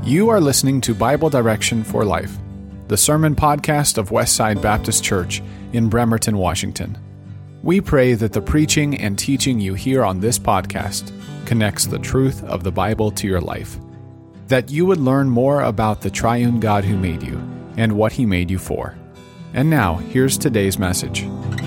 You are listening to Bible Direction for Life, the sermon podcast of Westside Baptist Church in Bremerton, Washington. We pray that the preaching and teaching you hear on this podcast connects the truth of the Bible to your life, that you would learn more about the triune God who made you and what He made you for. And now, here's today's message.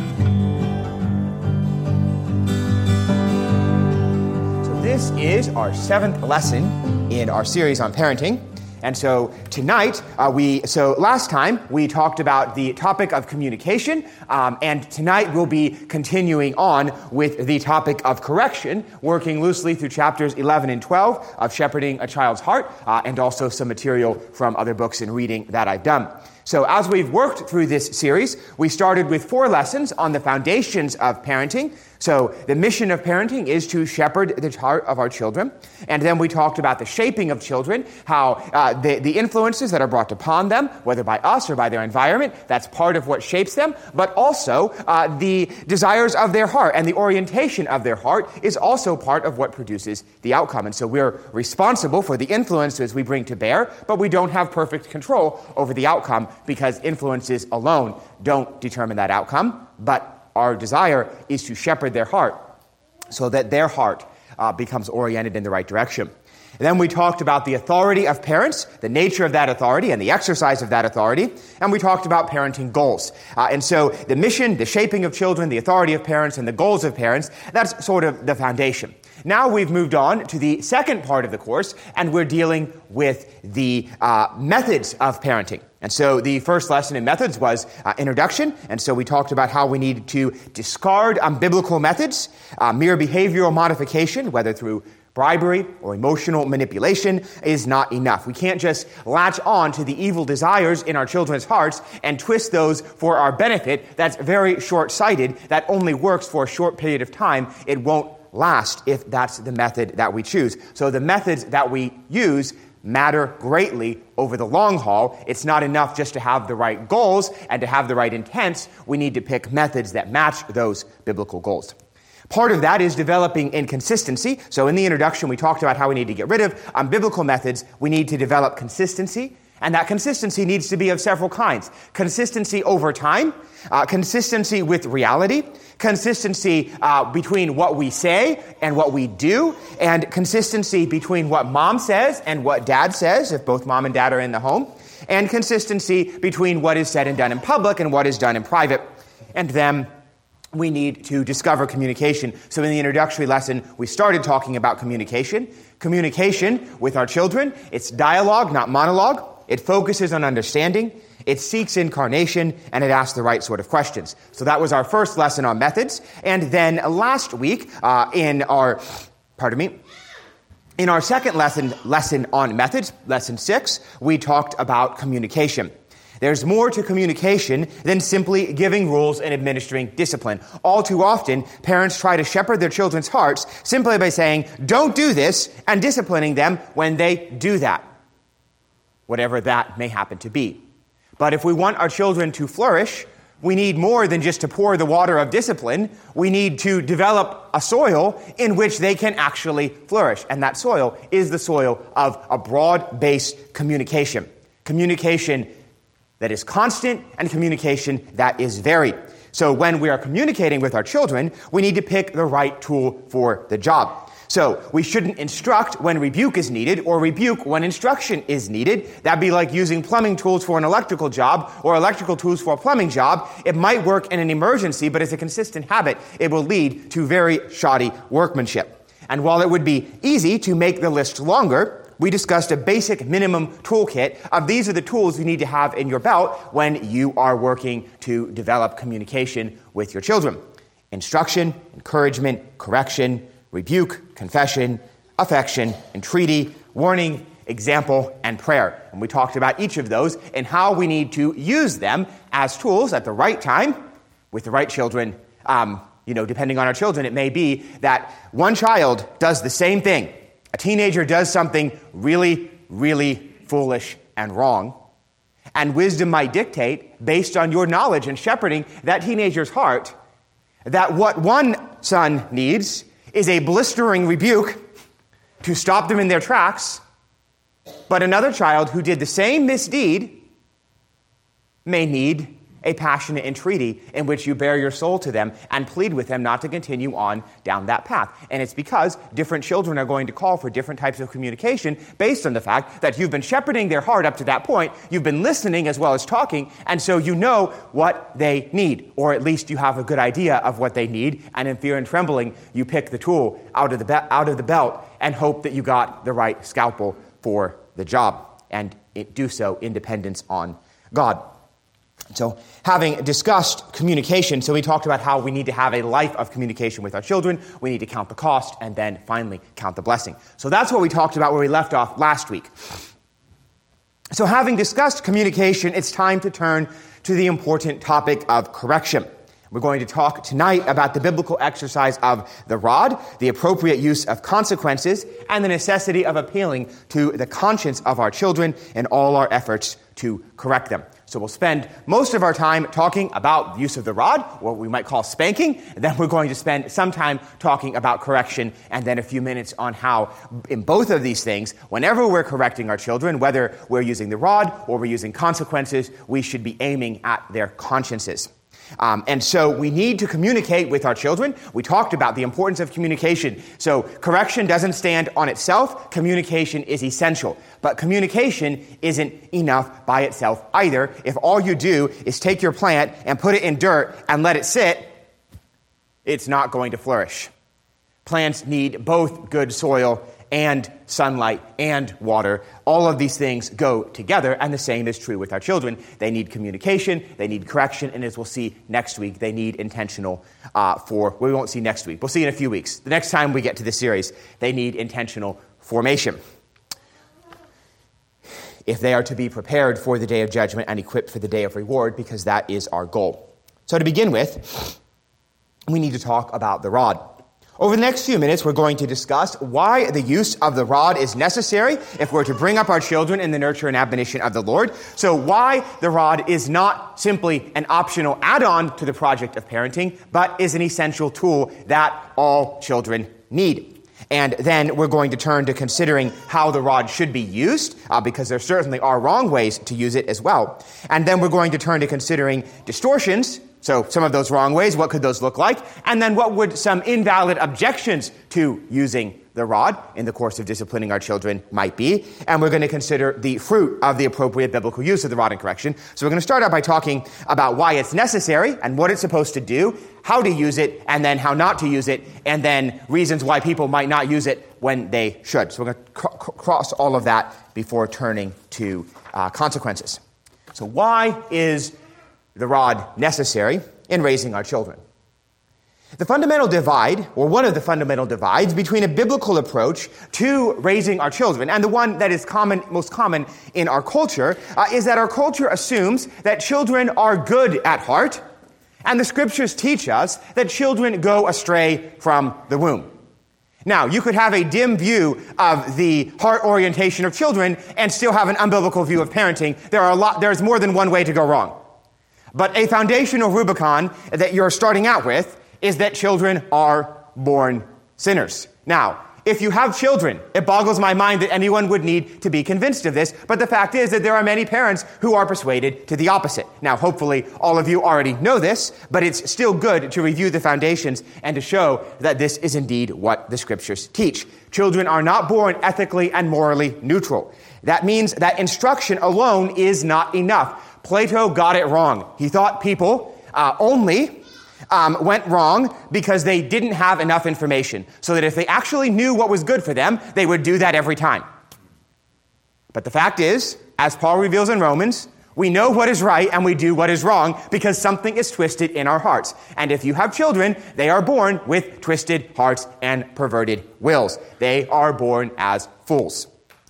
This is our 7th lesson in our series on parenting. And so tonight, last time we talked about the topic of communication, and tonight we'll be continuing on with the topic of correction, working loosely through chapters 11 and 12 of Shepherding a Child's Heart, and also some material from other books and reading that I've done. So as we've worked through this series, we started with 4 lessons on the foundations of parenting. So the mission of parenting is to shepherd the heart of our children. And then we talked about the shaping of children, how the influences that are brought upon them, whether by us or by their environment, that's part of what shapes them. But also the desires of their heart and the orientation of their heart is also part of what produces the outcome. And so we're responsible for the influences we bring to bear, but we don't have perfect control over the outcome because influences alone don't determine that outcome. But our desire is to shepherd their heart so that their heart becomes oriented in the right direction. And then we talked about the authority of parents, the nature of that authority, and the exercise of that authority. And we talked about parenting goals. And so the mission, the shaping of children, the authority of parents, and the goals of parents, that's sort of the foundation. Now we've moved on to the second part of the course, and we're dealing with the methods of parenting. And so the first lesson in methods was introduction. And so we talked about how we need to discard unbiblical methods, mere behavioral modification, whether through bribery or emotional manipulation, is not enough. We can't just latch on to the evil desires in our children's hearts and twist those for our benefit. That's very short-sighted. That only works for a short period of time. It won't last if that's the method that we choose. So the methods that we use matter greatly over the long haul. It's not enough just to have the right goals and to have the right intents. We need to pick methods that match those biblical goals. Part of that is developing inconsistency. So in the introduction, we talked about how we need to get rid of unbiblical methods. We need to develop consistency. And that consistency needs to be of several kinds. Consistency over time, consistency with reality, consistency between what we say and what we do, and consistency between what mom says and what dad says, if both mom and dad are in the home, and consistency between what is said and done in public and what is done in private. And then we need to discover communication. So in the introductory lesson, we started talking about communication. Communication with our children, it's dialogue, not monologue. It focuses on understanding, it seeks incarnation, and it asks the right sort of questions. So that was our first lesson on methods. And then last week, in our second lesson on methods, lesson 6, we talked about communication. There's more to communication than simply giving rules and administering discipline. All too often, parents try to shepherd their children's hearts simply by saying, don't do this, and disciplining them when they do that, whatever that may happen to be. But if we want our children to flourish, we need more than just to pour the water of discipline. We need to develop a soil in which they can actually flourish. And that soil is the soil of a broad-based communication. Communication that is constant and communication that is varied. So when we are communicating with our children, we need to pick the right tool for the job. So we shouldn't instruct when rebuke is needed or rebuke when instruction is needed. That'd be like using plumbing tools for an electrical job or electrical tools for a plumbing job. It might work in an emergency, but as a consistent habit, it will lead to very shoddy workmanship. And while it would be easy to make the list longer, we discussed a basic minimum toolkit of these are the tools you need to have in your belt when you are working to develop communication with your children. Instruction, encouragement, correction, rebuke, confession, affection, entreaty, warning, example, and prayer. And we talked about each of those and how we need to use them as tools at the right time with the right children. Depending on our children, it may be that one child does the same thing. A teenager does something really, really foolish and wrong. And wisdom might dictate, based on your knowledge and shepherding that teenager's heart, that what one son needs is a blistering rebuke to stop them in their tracks, But another child who did the same misdeed may need a passionate entreaty in which you bare your soul to them and plead with them not to continue on down that path. And it's because different children are going to call for different types of communication based on the fact that you've been shepherding their heart up to that point, you've been listening as well as talking, and so you know what they need, or at least you have a good idea of what they need, and in fear and trembling, you pick the tool out of the belt and hope that you got the right scalpel for the job, and do so in dependence on God. So having discussed communication, so we talked about how we need to have a life of communication with our children, we need to count the cost, and then finally count the blessing. So that's what we talked about where we left off last week. So having discussed communication, it's time to turn to the important topic of correction. We're going to talk tonight about the biblical exercise of the rod, the appropriate use of consequences, and the necessity of appealing to the conscience of our children in all our efforts to correct them. So we'll spend most of our time talking about the use of the rod, what we might call spanking, and then we're going to spend some time talking about correction, and then a few minutes on how, in both of these things, whenever we're correcting our children, whether we're using the rod or we're using consequences, we should be aiming at their consciences. And so we need to communicate with our children. We talked about the importance of communication. So correction doesn't stand on itself. Communication is essential. But communication isn't enough by itself either. If all you do is take your plant and put it in dirt and let it sit, it's not going to flourish. Plants need both good soil and sunlight and water. All of these things go together, and the same is true with our children. They need communication, they need correction, and as we'll see next week, they need intentional we won't see next week. We'll see in a few weeks. The next time we get to this series, they need intentional formation if they are to be prepared for the day of judgment and equipped for the day of reward, because that is our goal. So to begin with, we need to talk about the rod. Over the next few minutes, we're going to discuss why the use of the rod is necessary if we're to bring up our children in the nurture and admonition of the Lord. So why the rod is not simply an optional add-on to the project of parenting, but is an essential tool that all children need. And then we're going to turn to considering how the rod should be used, because there certainly are wrong ways to use it as well. And then we're going to turn to considering distortions. So some of those wrong ways, what could those look like? And then what would some invalid objections to using the rod in the course of disciplining our children might be? And we're going to consider the fruit of the appropriate biblical use of the rod in correction. So we're going to start out by talking about why it's necessary and what it's supposed to do, how to use it, and then how not to use it, and then reasons why people might not use it when they should. So we're going to cross all of that before turning to consequences. So why is the rod necessary in raising our children? The fundamental divide, or one of the fundamental divides between a biblical approach to raising our children, and the one that is most common in our culture, is that our culture assumes that children are good at heart, and the scriptures teach us that children go astray from the womb. Now, you could have a dim view of the heart orientation of children and still have an unbiblical view of parenting. There's more than one way to go wrong. But a foundational Rubicon that you're starting out with is that children are born sinners. Now, if you have children, it boggles my mind that anyone would need to be convinced of this, but the fact is that there are many parents who are persuaded to the opposite. Now, hopefully, all of you already know this, but it's still good to review the foundations and to show that this is indeed what the scriptures teach. Children are not born ethically and morally neutral. That means that instruction alone is not enough. Plato got it wrong. He thought people only went wrong because they didn't have enough information, so that if they actually knew what was good for them, they would do that every time. But the fact is, as Paul reveals in Romans, we know what is right and we do what is wrong because something is twisted in our hearts. And if you have children, they are born with twisted hearts and perverted wills. They are born as fools.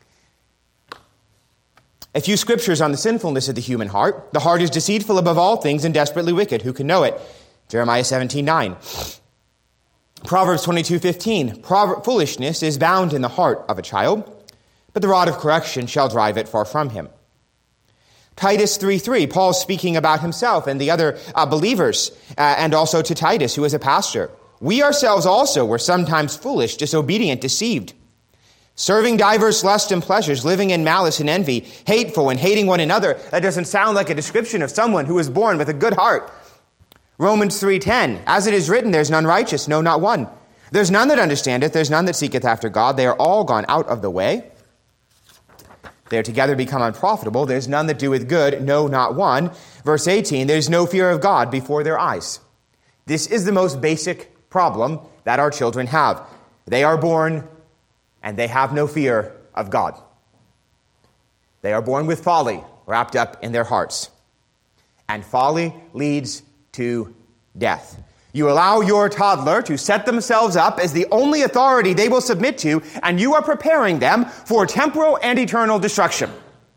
A few scriptures on the sinfulness of the human heart. The heart is deceitful above all things and desperately wicked. Who can know it? Jeremiah 17:9. Proverbs 22:15. Foolishness is bound in the heart of a child, but the rod of correction shall drive it far from him. Titus 3:3. Paul speaking about himself and the other believers, and also to Titus, who is a pastor. We ourselves also were sometimes foolish, disobedient, deceived. Serving diverse lusts and pleasures, living in malice and envy, hateful and hating one another. That doesn't sound like a description of someone who was born with a good heart. Romans 3:10, as it is written, there's none righteous, no, not one. There's none that understandeth, there's none that seeketh after God. They are all gone out of the way. They are together become unprofitable. There's none that doeth good, no, not one. Verse 18, there's no fear of God before their eyes. This is the most basic problem that our children have. They are born and they have no fear of God. They are born with folly wrapped up in their hearts. And folly leads to death. You allow your toddler to set themselves up as the only authority they will submit to, and you are preparing them for temporal and eternal destruction.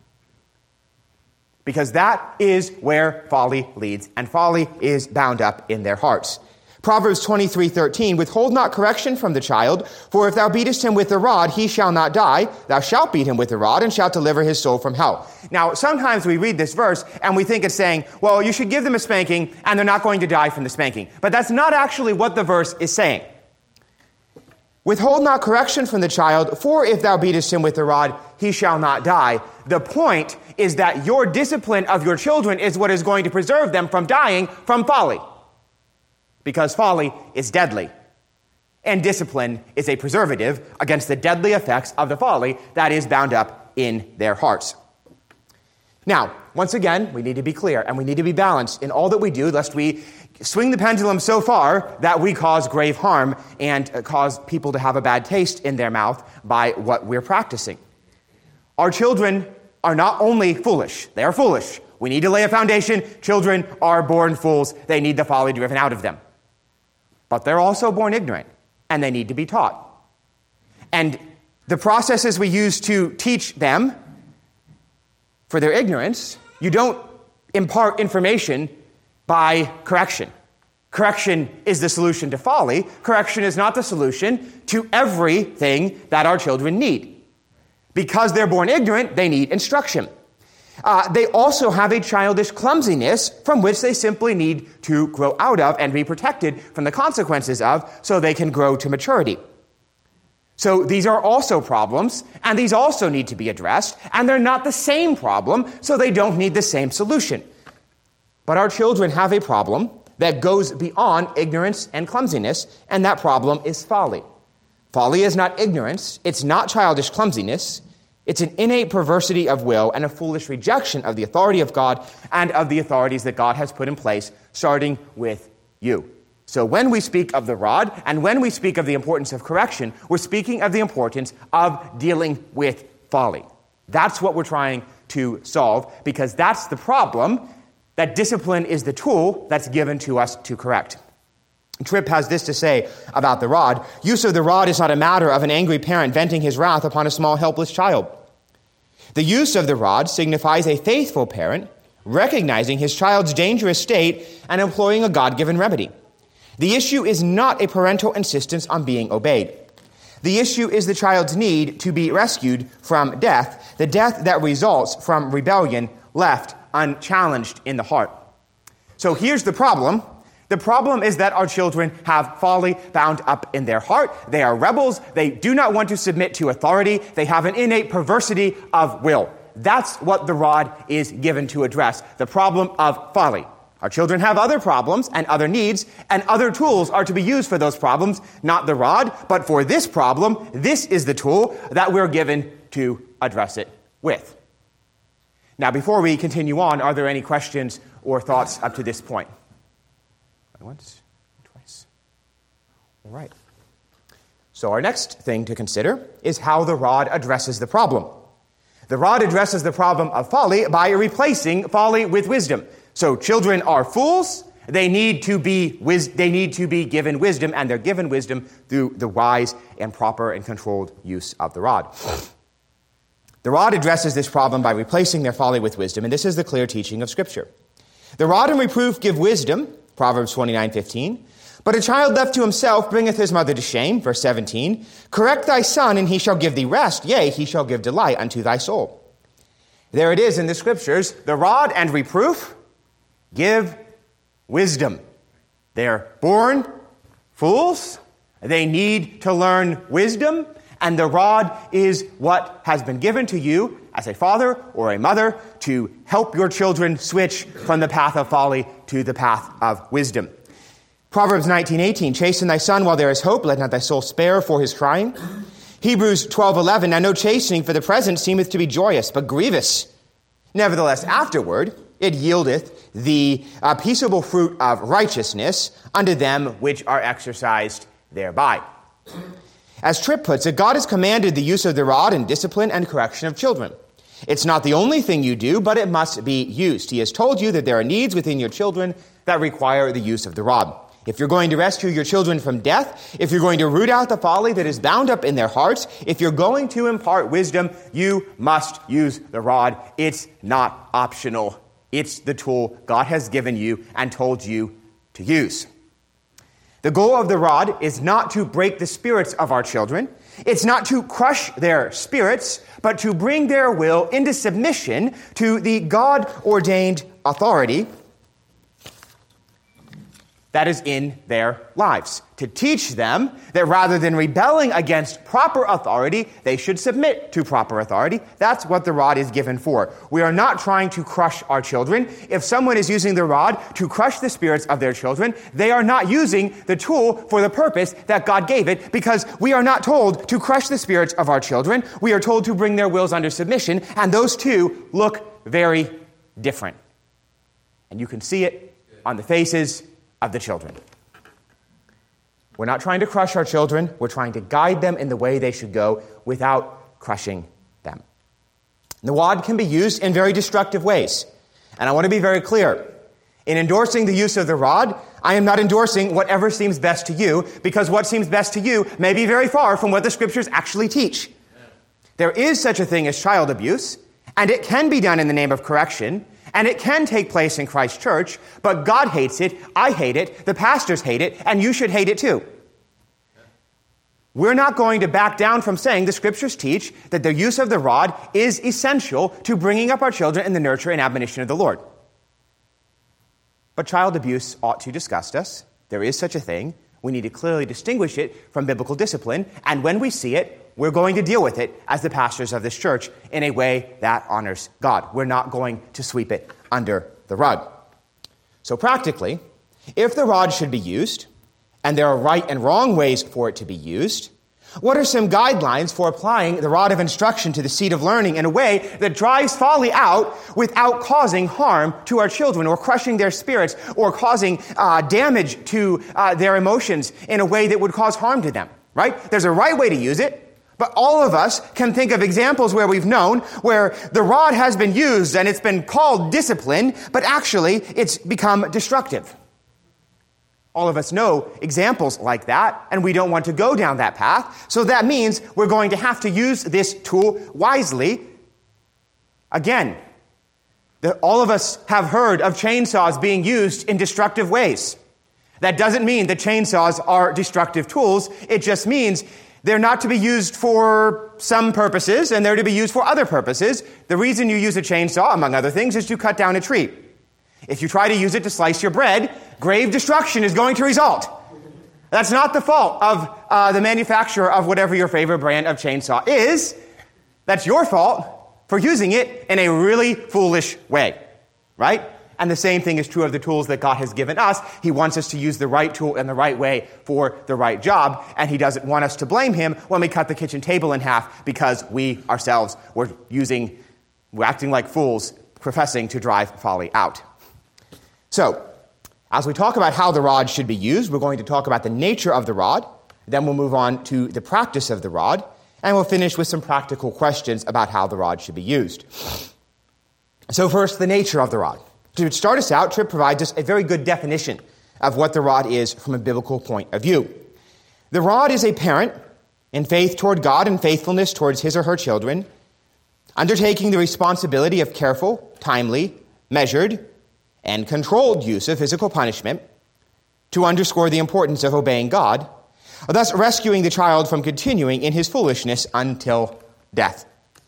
Because that is where folly leads, and folly is bound up in their hearts. Proverbs 23:13, withhold not correction from the child, for if thou beatest him with the rod, he shall not die. Thou shalt beat him with the rod, and shalt deliver his soul from hell. Now, sometimes we read this verse, and we think it's saying, well, you should give them a spanking, and they're not going to die from the spanking. But that's not actually what the verse is saying. Withhold not correction from the child, for if thou beatest him with the rod, he shall not die. The point is that your discipline of your children is what is going to preserve them from dying from folly. Because folly is deadly. And discipline is a preservative against the deadly effects of the folly that is bound up in their hearts. Now, once again, we need to be clear and we need to be balanced in all that we do, lest we swing the pendulum so far that we cause grave harm and cause people to have a bad taste in their mouth by what we're practicing. Our children are not only foolish, they are foolish. We need to lay a foundation. Children are born fools. They need the folly driven out of them. But they're also born ignorant, and they need to be taught. And the processes we use to teach them for their ignorance, you don't impart information by correction. Correction is the solution to folly. Correction is not the solution to everything that our children need. Because they're born ignorant, they need instruction. They also have a childish clumsiness from which they simply need to grow out of and be protected from the consequences of so they can grow to maturity. So these are also problems, and these also need to be addressed, and they're not the same problem, so they don't need the same solution. But our children have a problem that goes beyond ignorance and clumsiness, and that problem is folly. Folly is not ignorance, it's not childish clumsiness. It's an innate perversity of will and a foolish rejection of the authority of God and of the authorities that God has put in place, starting with you. So when we speak of the rod and when we speak of the importance of correction, we're speaking of the importance of dealing with folly. That's what we're trying to solve, because that's the problem, that discipline is the tool that's given to us to correct. Tripp has this to say about the rod. Use of the rod is not a matter of an angry parent venting his wrath upon a small helpless child. The use of the rod signifies a faithful parent recognizing his child's dangerous state and employing a God-given remedy. The issue is not a parental insistence on being obeyed. The issue is the child's need to be rescued from death, the death that results from rebellion left unchallenged in the heart. So here's the problem. The problem is that our children have folly bound up in their heart. They are rebels. They do not want to submit to authority. They have an innate perversity of will. That's what the rod is given to address, the problem of folly. Our children have other problems and other needs, and other tools are to be used for those problems, not the rod, but for this problem, this is the tool that we're given to address it with. Now, before we continue on, are there any questions or thoughts up to this point? Once, twice. All right. So our next thing to consider is how the rod addresses the problem. The rod addresses the problem of folly by replacing folly with wisdom. So children are fools. They need to be given wisdom, and they're given wisdom through the wise and proper and controlled use of the rod. The rod addresses this problem by replacing their folly with wisdom, and this is the clear teaching of Scripture. The rod and reproof give wisdom, Proverbs 29:15. But a child left to himself bringeth his mother to shame, verse 17. Correct thy son, and he shall give thee rest. Yea, he shall give delight unto thy soul. There it is in the Scriptures. The rod and reproof give wisdom. They're born fools. They need to learn wisdom. And the rod is what has been given to you as a father or a mother to help your children switch from the path of folly to the path of wisdom. Proverbs 19:18, chasten thy son while there is hope, let not thy soul spare for his crying. Hebrews 12:11, now no chastening for the present seemeth to be joyous, but grievous. Nevertheless, afterward, it yieldeth the peaceable fruit of righteousness unto them which are exercised thereby. As Tripp puts it, God has commanded the use of the rod in discipline and correction of children. It's not the only thing you do, but it must be used. He has told you that there are needs within your children that require the use of the rod. If you're going to rescue your children from death, if you're going to root out the folly that is bound up in their hearts, if you're going to impart wisdom, you must use the rod. It's not optional. It's the tool God has given you and told you to use. The goal of the rod is not to break the spirits of our children. It's not to crush their spirits, but to bring their will into submission to the God-ordained authority that is in their lives. To teach them that rather than rebelling against proper authority, they should submit to proper authority. That's what the rod is given for. We are not trying to crush our children. If someone is using the rod to crush the spirits of their children, they are not using the tool for the purpose that God gave it, because we are not told to crush the spirits of our children. We are told to bring their wills under submission, and those two look very different. And you can see it on the faces of the children. We're not trying to crush our children. We're trying to guide them in the way they should go without crushing them. The rod can be used in very destructive ways. And I want to be very clear. In endorsing the use of the rod, I am not endorsing whatever seems best to you, because what seems best to you may be very far from what the scriptures actually teach. There is such a thing as child abuse, and it can be done in the name of correction, and it can take place in Christ's church, but God hates it, I hate it, the pastors hate it, and you should hate it too. We're not going to back down from saying the scriptures teach that the use of the rod is essential to bringing up our children in the nurture and admonition of the Lord. But child abuse ought to disgust us. There is such a thing. We need to clearly distinguish it from biblical discipline, and when we see it, we're going to deal with it as the pastors of this church in a way that honors God. We're not going to sweep it under the rug. So practically, if the rod should be used, and there are right and wrong ways for it to be used, what are some guidelines for applying the rod of instruction to the seed of learning in a way that drives folly out without causing harm to our children or crushing their spirits or causing damage to their emotions in a way that would cause harm to them, right? There's a right way to use it. But all of us can think of examples where we've known where the rod has been used and it's been called discipline, but actually it's become destructive. All of us know examples like that, and we don't want to go down that path. So that means we're going to have to use this tool wisely. Again, all of us have heard of chainsaws being used in destructive ways. That doesn't mean that chainsaws are destructive tools. It just means they're not to be used for some purposes, and they're to be used for other purposes. The reason you use a chainsaw, among other things, is to cut down a tree. If you try to use it to slice your bread, grave destruction is going to result. That's not the fault of the manufacturer of whatever your favorite brand of chainsaw is. That's your fault for using it in a really foolish way, right? And the same thing is true of the tools that God has given us. He wants us to use the right tool in the right way for the right job, and he doesn't want us to blame him when we cut the kitchen table in half because we ourselves were acting like fools, professing to drive folly out. So, as we talk about how the rod should be used, we're going to talk about the nature of the rod, then we'll move on to the practice of the rod, and we'll finish with some practical questions about how the rod should be used. So first, the nature of the rod. To start us out, Tripp provides us a very good definition of what the rod is from a biblical point of view. The rod is a parent in faith toward God and faithfulness towards his or her children, undertaking the responsibility of careful, timely, measured, and controlled use of physical punishment to underscore the importance of obeying God, thus rescuing the child from continuing in his foolishness until death.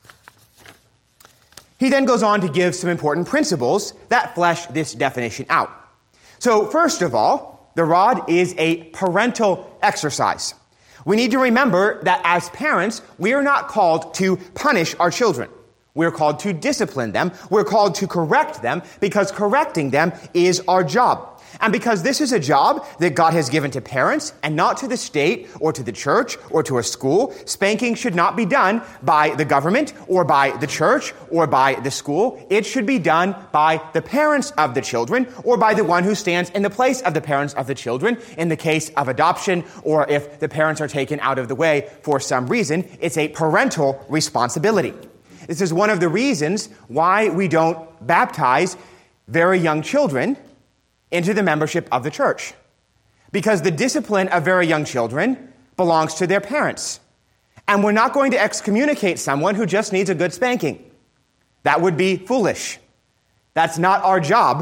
He then goes on to give some important principles that flesh this definition out. So first of all, the rod is a parental exercise. We need to remember that as parents, we are not called to punish our children. We're called to discipline them. We're called to correct them because correcting them is our job. And because this is a job that God has given to parents and not to the state or to the church or to a school, spanking should not be done by the government or by the church or by the school. It should be done by the parents of the children or by the one who stands in the place of the parents of the children in the case of adoption or if the parents are taken out of the way for some reason. It's a parental responsibility. This is one of the reasons why we don't baptize very young children into the membership of the church. Because the discipline of very young children belongs to their parents. And we're not going to excommunicate someone who just needs a good spanking. That would be foolish. That's not our job.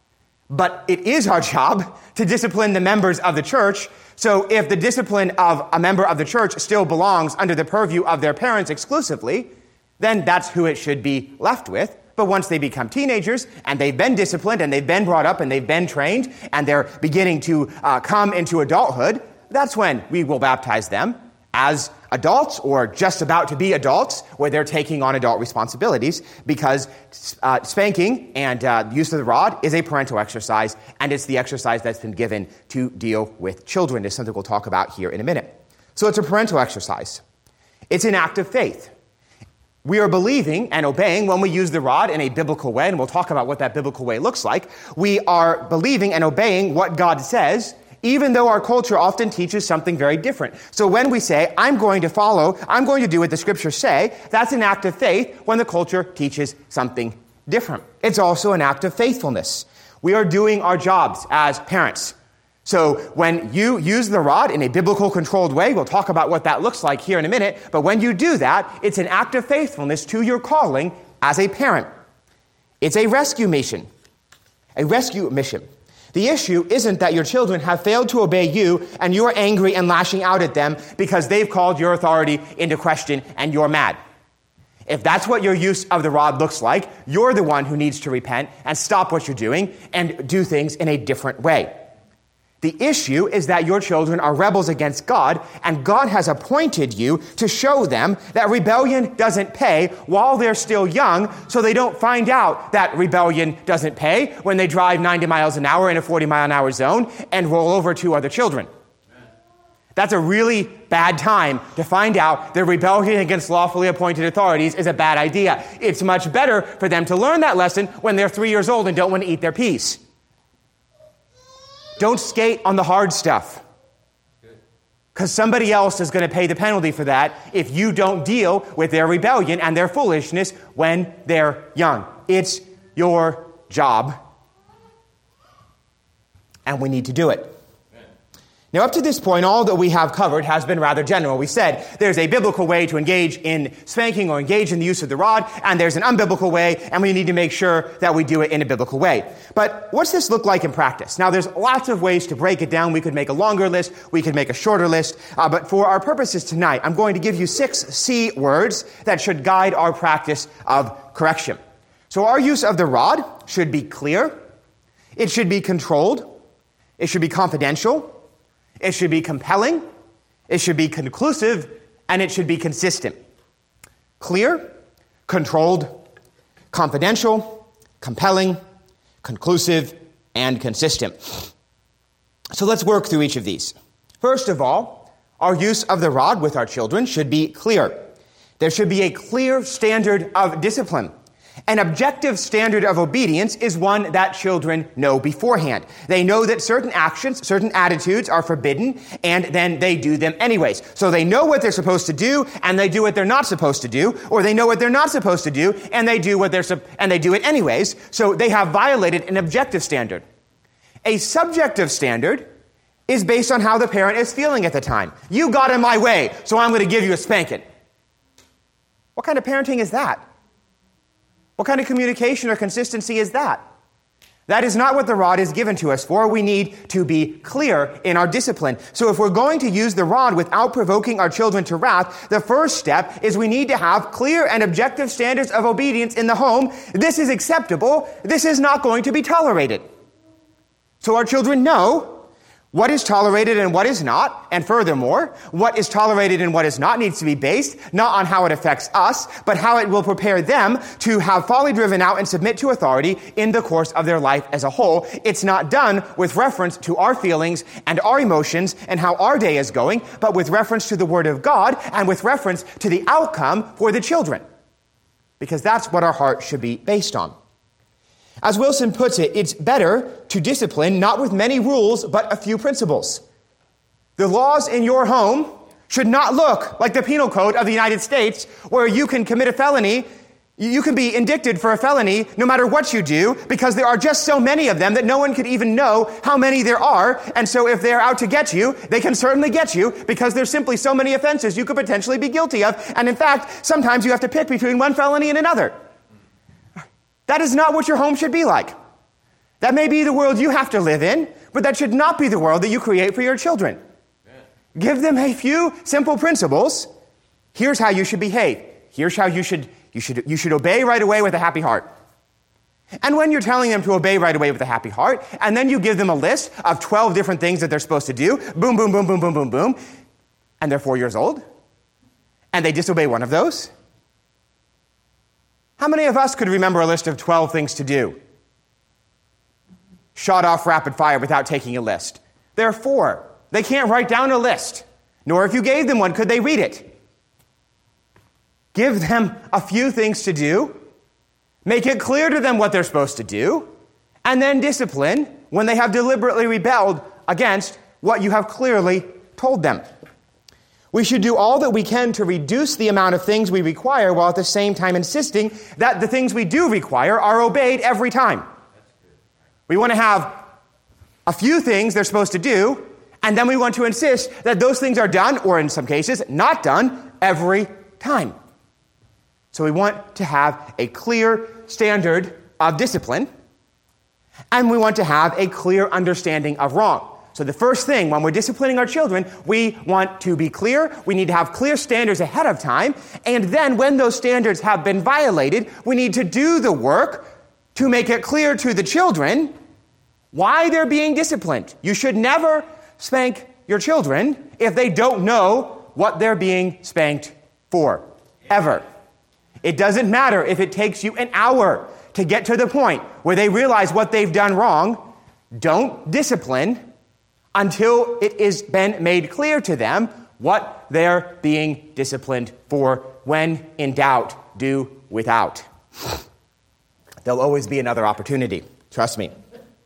But it is our job to discipline the members of the church. So if the discipline of a member of the church still belongs under the purview of their parents exclusively, then that's who it should be left with. But once they become teenagers and they've been disciplined and they've been brought up and they've been trained and they're beginning to come into adulthood, that's when we will baptize them as adults or just about to be adults where they're taking on adult responsibilities because spanking and use of the rod is a parental exercise and it's the exercise that's been given to deal with children. It's something we'll talk about here in a minute. So it's a parental exercise. It's an act of faith. We are believing and obeying when we use the rod in a biblical way, and we'll talk about what that biblical way looks like. We are believing and obeying what God says, even though our culture often teaches something very different. So when we say, I'm going to do what the scriptures say, that's an act of faith when the culture teaches something different. It's also an act of faithfulness. We are doing our jobs as parents. So when you use the rod in a biblical controlled way, we'll talk about what that looks like here in a minute, but when you do that, it's an act of faithfulness to your calling as a parent. It's a rescue mission. A rescue mission. The issue isn't that your children have failed to obey you and you're angry and lashing out at them because they've called your authority into question and you're mad. If that's what your use of the rod looks like, you're the one who needs to repent and stop what you're doing and do things in a different way. The issue is that your children are rebels against God, and God has appointed you to show them that rebellion doesn't pay while they're still young, so they don't find out that rebellion doesn't pay when they drive 90 miles an hour in a 40-mile-an-hour zone and roll over two other children. That's a really bad time to find out that rebellion against lawfully appointed authorities is a bad idea. It's much better for them to learn that lesson when they're 3 years old and don't want to eat their peas. Don't skate on the hard stuff. Because somebody else is going to pay the penalty for that if you don't deal with their rebellion and their foolishness when they're young. It's your job. And we need to do it. Now, up to this point, all that we have covered has been rather general. We said there's a biblical way to engage in spanking or engage in the use of the rod, and there's an unbiblical way, and we need to make sure that we do it in a biblical way. But what's this look like in practice? Now, there's lots of ways to break it down. We could make a longer list. We could make a shorter list. But for our purposes tonight, I'm going to give you 6 C words that should guide our practice of correction. So our use of the rod should be clear. It should be controlled. It should be confidential. It should be compelling, it should be conclusive, and it should be consistent. Clear, controlled, confidential, compelling, conclusive, and consistent. So let's work through each of these. First of all, our use of the rod with our children should be clear. There should be a clear standard of discipline. An objective standard of obedience is one that children know beforehand. They know that certain actions, certain attitudes are forbidden, and then they do them anyways. So they know what they're supposed to do, and they do what they're not supposed to do, or they know what they're not supposed to do, and they do and they do it anyways. So they have violated an objective standard. A subjective standard is based on how the parent is feeling at the time. You got in my way, so I'm going to give you a spanking. What kind of parenting is that? What kind of communication or consistency is that? That is not what the rod is given to us for. We need to be clear in our discipline. So if we're going to use the rod without provoking our children to wrath, the first step is we need to have clear and objective standards of obedience in the home. This is acceptable. This is not going to be tolerated. So our children know what is tolerated and what is not, and furthermore, what is tolerated and what is not needs to be based not on how it affects us, but how it will prepare them to have folly driven out and submit to authority in the course of their life as a whole. It's not done with reference to our feelings and our emotions and how our day is going, but with reference to the Word of God and with reference to the outcome for the children. Because that's what our heart should be based on. As Wilson puts it, it's better to discipline not with many rules, but a few principles. The laws in your home should not look like the Penal Code of the United States, where you can commit a felony, you can be indicted for a felony no matter what you do, because there are just so many of them that no one could even know how many there are. And so if they're out to get you, they can certainly get you, because there's simply so many offenses you could potentially be guilty of. And in fact, sometimes you have to pick between one felony and another. That is not what your home should be like. That may be the world you have to live in, but that should not be the world that you create for your children. Give them a few simple principles. Here's how you should behave. Here's how you should obey right away with a happy heart. And when you're telling them to obey right away with a happy heart, and then you give them a list of 12 different things that they're supposed to do, boom, boom, boom, boom, boom, boom, boom, and they're 4 years old, and they disobey one of those, how many of us could remember a list of 12 things to do? Shot off rapid fire without taking a list. There are 4. They can't write down a list. Nor if you gave them one, could they read it. Give them a few things to do. Make it clear to them what they're supposed to do. And then discipline when they have deliberately rebelled against what you have clearly told them. We should do all that we can to reduce the amount of things we require, while at the same time insisting that the things we do require are obeyed every time. We want to have a few things they're supposed to do, and then we want to insist that those things are done, or in some cases, not done, every time. So we want to have a clear standard of discipline, and we want to have a clear understanding of wrong. So the first thing, when we're disciplining our children, we want to be clear. We need to have clear standards ahead of time. And then when those standards have been violated, we need to do the work to make it clear to the children why they're being disciplined. You should never spank your children if they don't know what they're being spanked for, ever. It doesn't matter if it takes you an hour to get to the point where they realize what they've done wrong. Don't discipline until it has been made clear to them what they're being disciplined for. When in doubt, do without. There'll always be another opportunity. Trust me.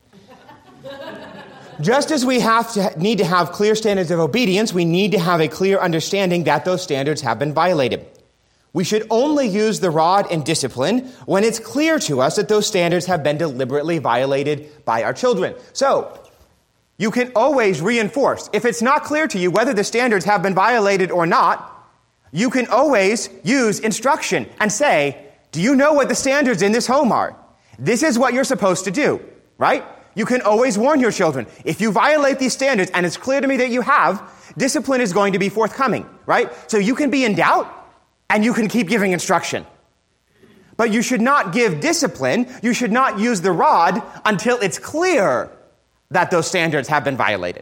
Just as we need to have clear standards of obedience, we need to have a clear understanding that those standards have been violated. We should only use the rod in discipline when it's clear to us that those standards have been deliberately violated by our children. So, you can always reinforce. If it's not clear to you whether the standards have been violated or not, you can always use instruction and say, do you know what the standards in this home are? This is what you're supposed to do, right? You can always warn your children. If you violate these standards, and it's clear to me that you have, discipline is going to be forthcoming, right? So you can be in doubt, and you can keep giving instruction. But you should not give discipline, you should not use the rod until it's clear that those standards have been violated.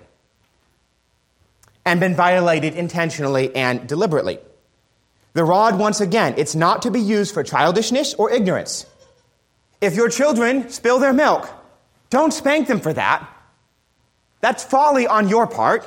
And been violated intentionally and deliberately. The rod, once again, it's not to be used for childishness or ignorance. If your children spill their milk, don't spank them for that. That's folly on your part.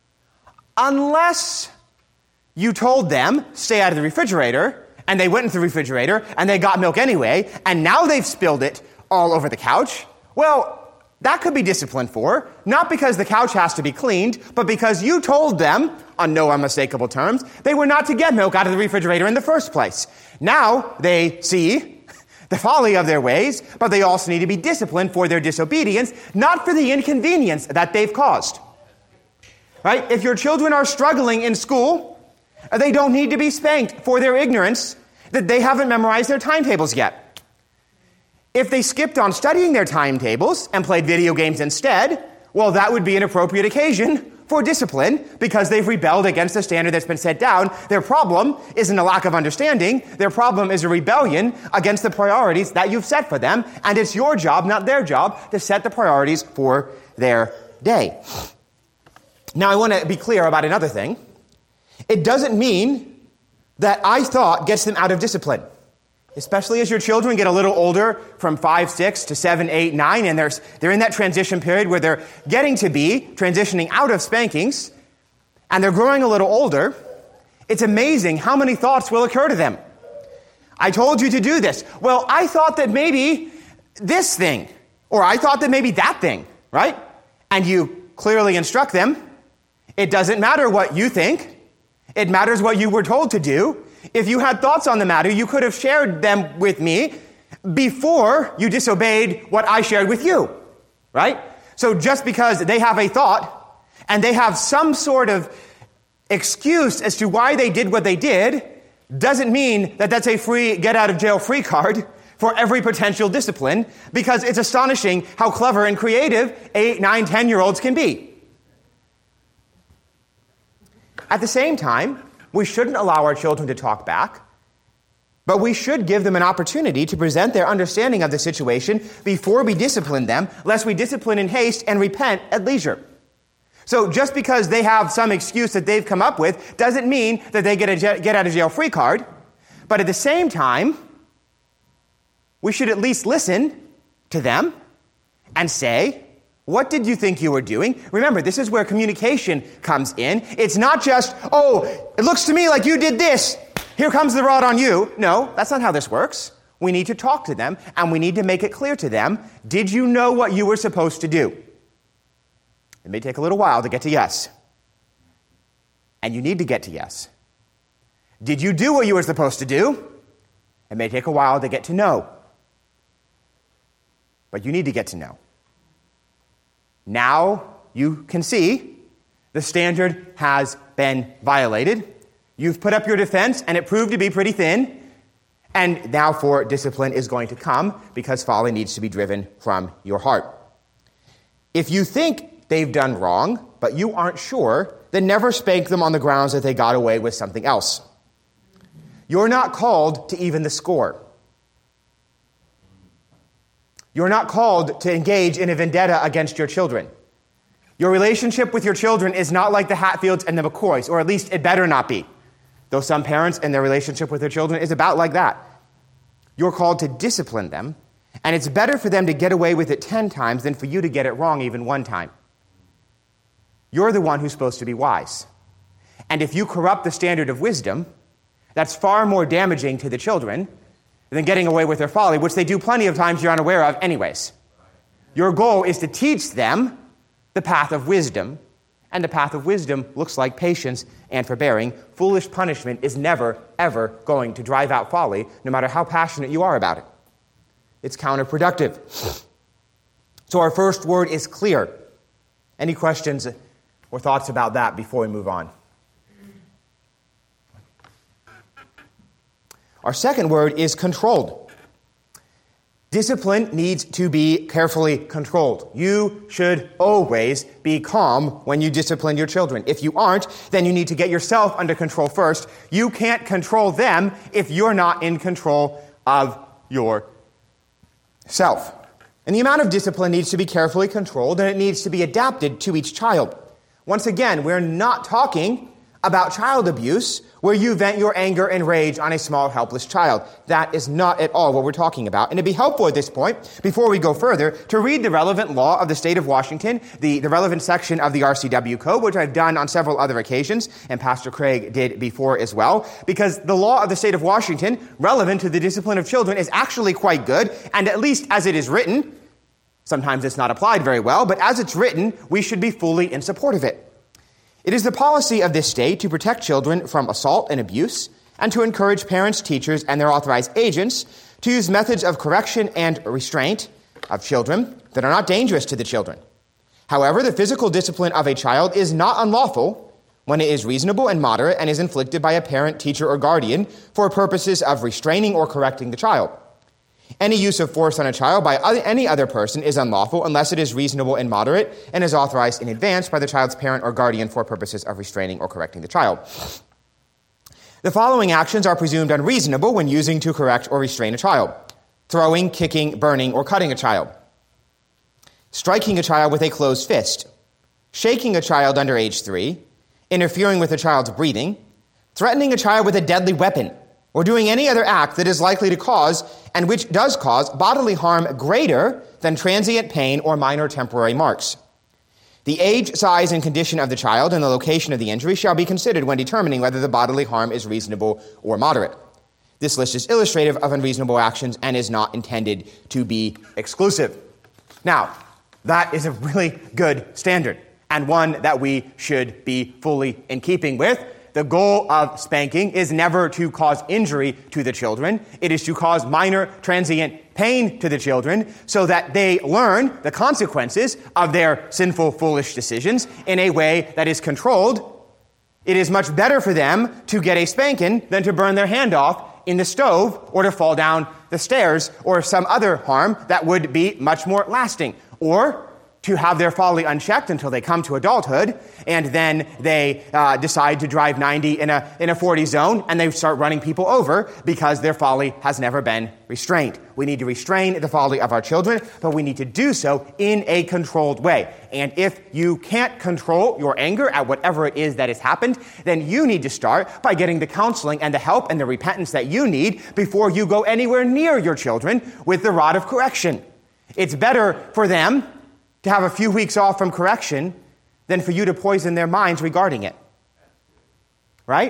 Unless you told them, stay out of the refrigerator, and they went into the refrigerator, and they got milk anyway, and now they've spilled it all over the couch. Well, that could be disciplined for, not because the couch has to be cleaned, but because you told them, on no unmistakable terms, they were not to get milk out of the refrigerator in the first place. Now they see the folly of their ways, but they also need to be disciplined for their disobedience, not for the inconvenience that they've caused. Right? If your children are struggling in school, they don't need to be spanked for their ignorance that they haven't memorized their timetables yet. If they skipped on studying their timetables and played video games instead, well, that would be an appropriate occasion for discipline because they've rebelled against the standard that's been set down. Their problem isn't a lack of understanding. Their problem is a rebellion against the priorities that you've set for them, and it's your job, not their job, to set the priorities for their day. Now, I want to be clear about another thing. It doesn't mean that I thought gets them out of discipline. Especially as your children get a little older, from 5, 6 to 7, 8, 9, and they're in that transition period where they're getting to be transitioning out of spankings, and they're growing a little older. It's amazing how many thoughts will occur to them. I told you to do this. Well, I thought that maybe this thing, or I thought that maybe that thing, right? And you clearly instruct them. It doesn't matter what you think. It matters what you were told to do. If you had thoughts on the matter, you could have shared them with me before you disobeyed what I shared with you, right? So just because they have a thought and they have some sort of excuse as to why they did what they did doesn't mean that that's a free get-out-of-jail-free card for every potential discipline, because it's astonishing how clever and creative 8, 9, 10-year-olds can be. At the same time, we shouldn't allow our children to talk back, but we should give them an opportunity to present their understanding of the situation before we discipline them, lest we discipline in haste and repent at leisure. So just because they have some excuse that they've come up with doesn't mean that they get a get-out-of-jail-free card, but at the same time, we should at least listen to them and say, what did you think you were doing? Remember, this is where communication comes in. It's not just, oh, it looks to me like you did this. Here comes the rod on you. No, that's not how this works. We need to talk to them, and we need to make it clear to them, did you know what you were supposed to do? It may take a little while to get to yes. And you need to get to yes. Did you do what you were supposed to do? It may take a while to get to no. But you need to get to know. Now you can see the standard has been violated. You've put up your defense, and it proved to be pretty thin. And now for discipline is going to come, because folly needs to be driven from your heart. If you think they've done wrong, but you aren't sure, then never spank them on the grounds that they got away with something else. You're not called to even the score. You're not called to engage in a vendetta against your children. Your relationship with your children is not like the Hatfields and the McCoys, or at least it better not be. Though some parents and their relationship with their children is about like that. You're called to discipline them, and it's better for them to get away with it 10 times than for you to get it wrong even 1 time. You're the one who's supposed to be wise. And if you corrupt the standard of wisdom, that's far more damaging to the children than getting away with their folly, which they do plenty of times you're unaware of anyways. Your goal is to teach them the path of wisdom, and the path of wisdom looks like patience and forbearing. Foolish punishment is never, ever going to drive out folly, no matter how passionate you are about it. It's counterproductive. So our first word is clear. Any questions or thoughts about that before we move on? Our second word is controlled. Discipline needs to be carefully controlled. You should always be calm when you discipline your children. If you aren't, then you need to get yourself under control first. You can't control them if you're not in control of yourself. And the amount of discipline needs to be carefully controlled, and it needs to be adapted to each child. Once again, we're not talking about child abuse where you vent your anger and rage on a small, helpless child. That is not at all what we're talking about. And it'd be helpful at this point, before we go further, to read the relevant law of the state of Washington, the relevant section of the RCW Code, which I've done on several other occasions, and Pastor Craig did before as well, because the law of the state of Washington, relevant to the discipline of children, is actually quite good, and at least as it is written, sometimes it's not applied very well, but as it's written, we should be fully in support of it. It is the policy of this state to protect children from assault and abuse, and to encourage parents, teachers, and their authorized agents to use methods of correction and restraint of children that are not dangerous to the children. However, the physical discipline of a child is not unlawful when it is reasonable and moderate and is inflicted by a parent, teacher, or guardian for purposes of restraining or correcting the child. Any use of force on a child by any other person is unlawful unless it is reasonable and moderate and is authorized in advance by the child's parent or guardian for purposes of restraining or correcting the child. The following actions are presumed unreasonable when using to correct or restrain a child: throwing, kicking, burning, or cutting a child; striking a child with a closed fist; shaking a child under age 3, interfering with a child's breathing, threatening a child with a deadly weapon, or doing any other act that is likely to cause, and which does cause, bodily harm greater than transient pain or minor temporary marks. The age, size, and condition of the child and the location of the injury shall be considered when determining whether the bodily harm is reasonable or moderate. This list is illustrative of unreasonable actions and is not intended to be exclusive. Now, that is a really good standard, and one that we should be fully in keeping with. The goal of spanking is never to cause injury to the children. It is to cause minor transient pain to the children so that they learn the consequences of their sinful, foolish decisions in a way that is controlled. It is much better for them to get a spanking than to burn their hand off in the stove or to fall down the stairs or some other harm that would be much more lasting. Or to have their folly unchecked until they come to adulthood, and then they decide to drive 90 in a 40 zone, and they start running people over because their folly has never been restrained. We need to restrain the folly of our children, but we need to do so in a controlled way. And if you can't control your anger at whatever it is that has happened, then you need to start by getting the counseling and the help and the repentance that you need before you go anywhere near your children with the rod of correction. It's better for them to have a few weeks off from correction than for you to poison their minds regarding it. Right?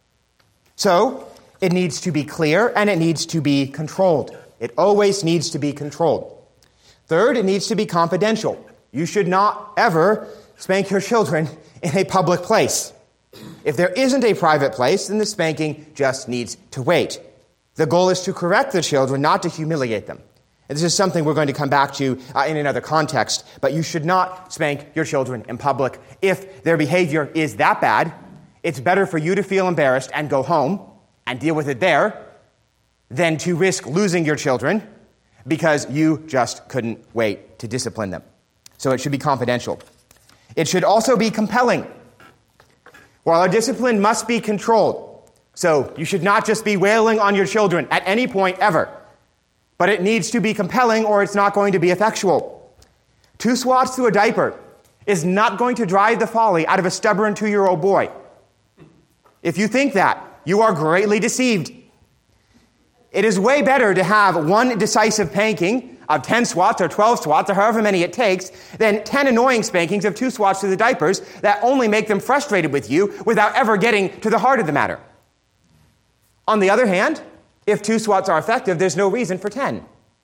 So, it needs to be clear and it needs to be controlled. It always needs to be controlled. Third, it needs to be confidential. You should not ever spank your children in a public place. If there isn't a private place, then the spanking just needs to wait. The goal is to correct the children, not to humiliate them. And this is something we're going to come back to in another context, but you should not spank your children in public. If their behavior is that bad, it's better for you to feel embarrassed and go home and deal with it there than to risk losing your children because you just couldn't wait to discipline them. So it should be confidential. It should also be compelling. While our discipline must be controlled, so you should not just be wailing on your children at any point ever, but it needs to be compelling or it's not going to be effectual. 2 swats through a diaper is not going to drive the folly out of a stubborn 2-year-old boy. If you think that, you are greatly deceived. It is way better to have one decisive spanking of 10 swats or 12 swats or however many it takes than 10 annoying spankings of 2 swats through the diapers that only make them frustrated with you without ever getting to the heart of the matter. On the other hand, if 2 swats are effective, there's no reason for 10.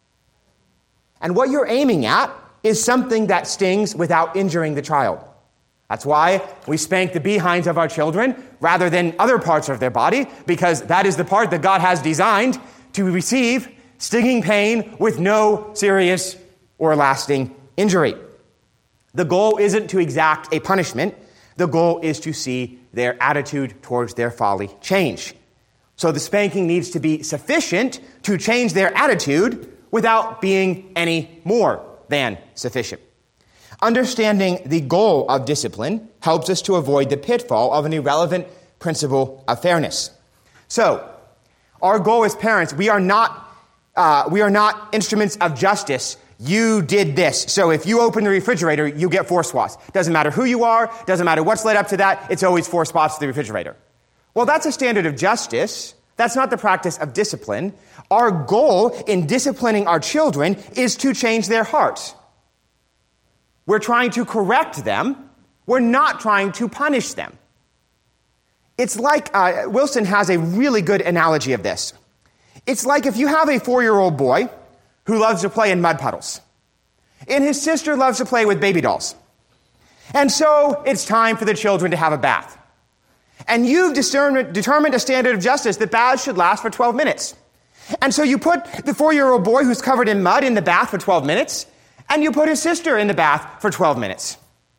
And what you're aiming at is something that stings without injuring the child. That's why we spank the behinds of our children rather than other parts of their body, because that is the part that God has designed to receive stinging pain with no serious or lasting injury. The goal isn't to exact a punishment. The goal is to see their attitude towards their folly change. So the spanking needs to be sufficient to change their attitude without being any more than sufficient. Understanding the goal of discipline helps us to avoid the pitfall of an irrelevant principle of fairness. So, our goal as parents, we are not instruments of justice. You did this. So if you open the refrigerator, you get 4 swats. Doesn't matter who you are, doesn't matter what's led up to that, it's always 4 spots to the refrigerator. Well, that's a standard of justice. That's not the practice of discipline. Our goal in disciplining our children is to change their hearts. We're trying to correct them. We're not trying to punish them. It's like, Wilson has a really good analogy of this. It's like if you have a 4-year-old boy who loves to play in mud puddles, and his sister loves to play with baby dolls. And so it's time for the children to have a bath. And you've determined a standard of justice that baths should last for 12 minutes. And so you put the 4-year-old boy who's covered in mud in the bath for 12 minutes, and you put his sister in the bath for 12 minutes.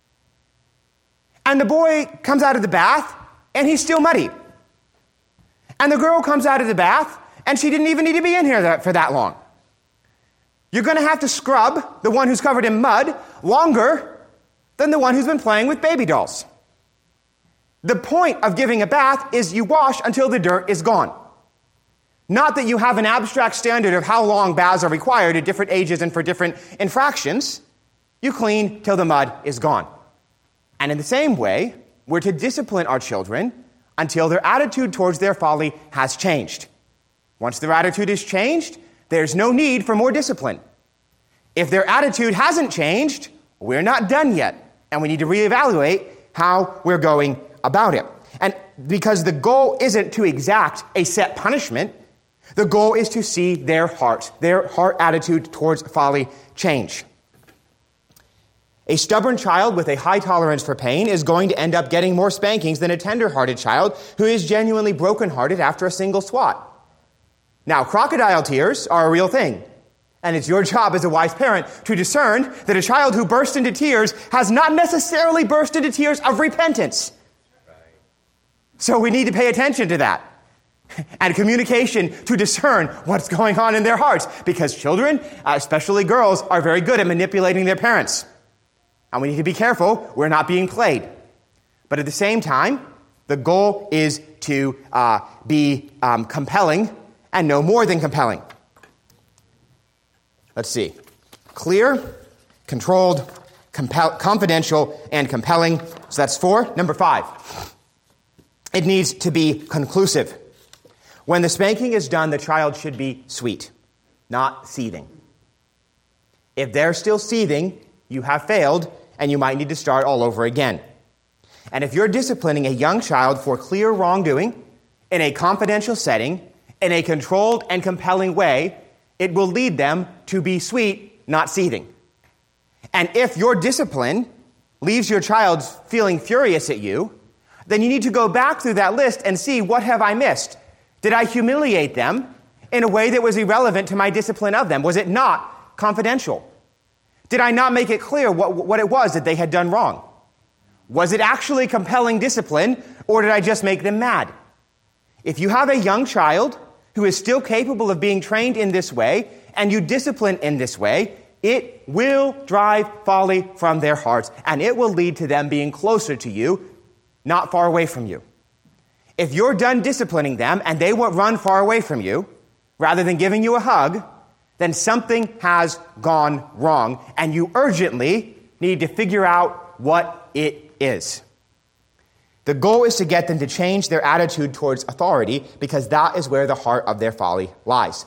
And the boy comes out of the bath, and he's still muddy. And the girl comes out of the bath, and she didn't even need to be in here for that long. You're going to have to scrub the one who's covered in mud longer than the one who's been playing with baby dolls. The point of giving a bath is you wash until the dirt is gone. Not that you have an abstract standard of how long baths are required at different ages and for different infractions. You clean till the mud is gone. And in the same way, we're to discipline our children until their attitude towards their folly has changed. Once their attitude is changed, there's no need for more discipline. If their attitude hasn't changed, we're not done yet, and we need to reevaluate how we're going about it. And because the goal isn't to exact a set punishment, the goal is to see their heart attitude towards folly change. A stubborn child with a high tolerance for pain is going to end up getting more spankings than a tender-hearted child who is genuinely brokenhearted after a single swat. Now, crocodile tears are a real thing, and it's your job as a wise parent to discern that a child who bursts into tears has not necessarily burst into tears of repentance. So we need to pay attention to that. And communication to discern what's going on in their hearts, because children, especially girls, are very good at manipulating their parents. And we need to be careful we're not being played. But at the same time, the goal is to be compelling and no more than compelling. Let's see. Clear, controlled, confidential, and compelling. So that's 4. Number 5. It needs to be conclusive. When the spanking is done, the child should be sweet, not seething. If they're still seething, you have failed, and you might need to start all over again. And if you're disciplining a young child for clear wrongdoing, in a confidential setting, in a controlled and compelling way, it will lead them to be sweet, not seething. And if your discipline leaves your child feeling furious at you, then you need to go back through that list and see, what have I missed? Did I humiliate them in a way that was irrelevant to my discipline of them? Was it not confidential? Did I not make it clear what it was that they had done wrong? Was it actually compelling discipline, or did I just make them mad? If you have a young child who is still capable of being trained in this way, and you discipline in this way, it will drive folly from their hearts, and it will lead to them being closer to you, not far away from you. If you're done disciplining them and they won't run far away from you, rather than giving you a hug, then something has gone wrong, and you urgently need to figure out what it is. The goal is to get them to change their attitude towards authority, because that is where the heart of their folly lies.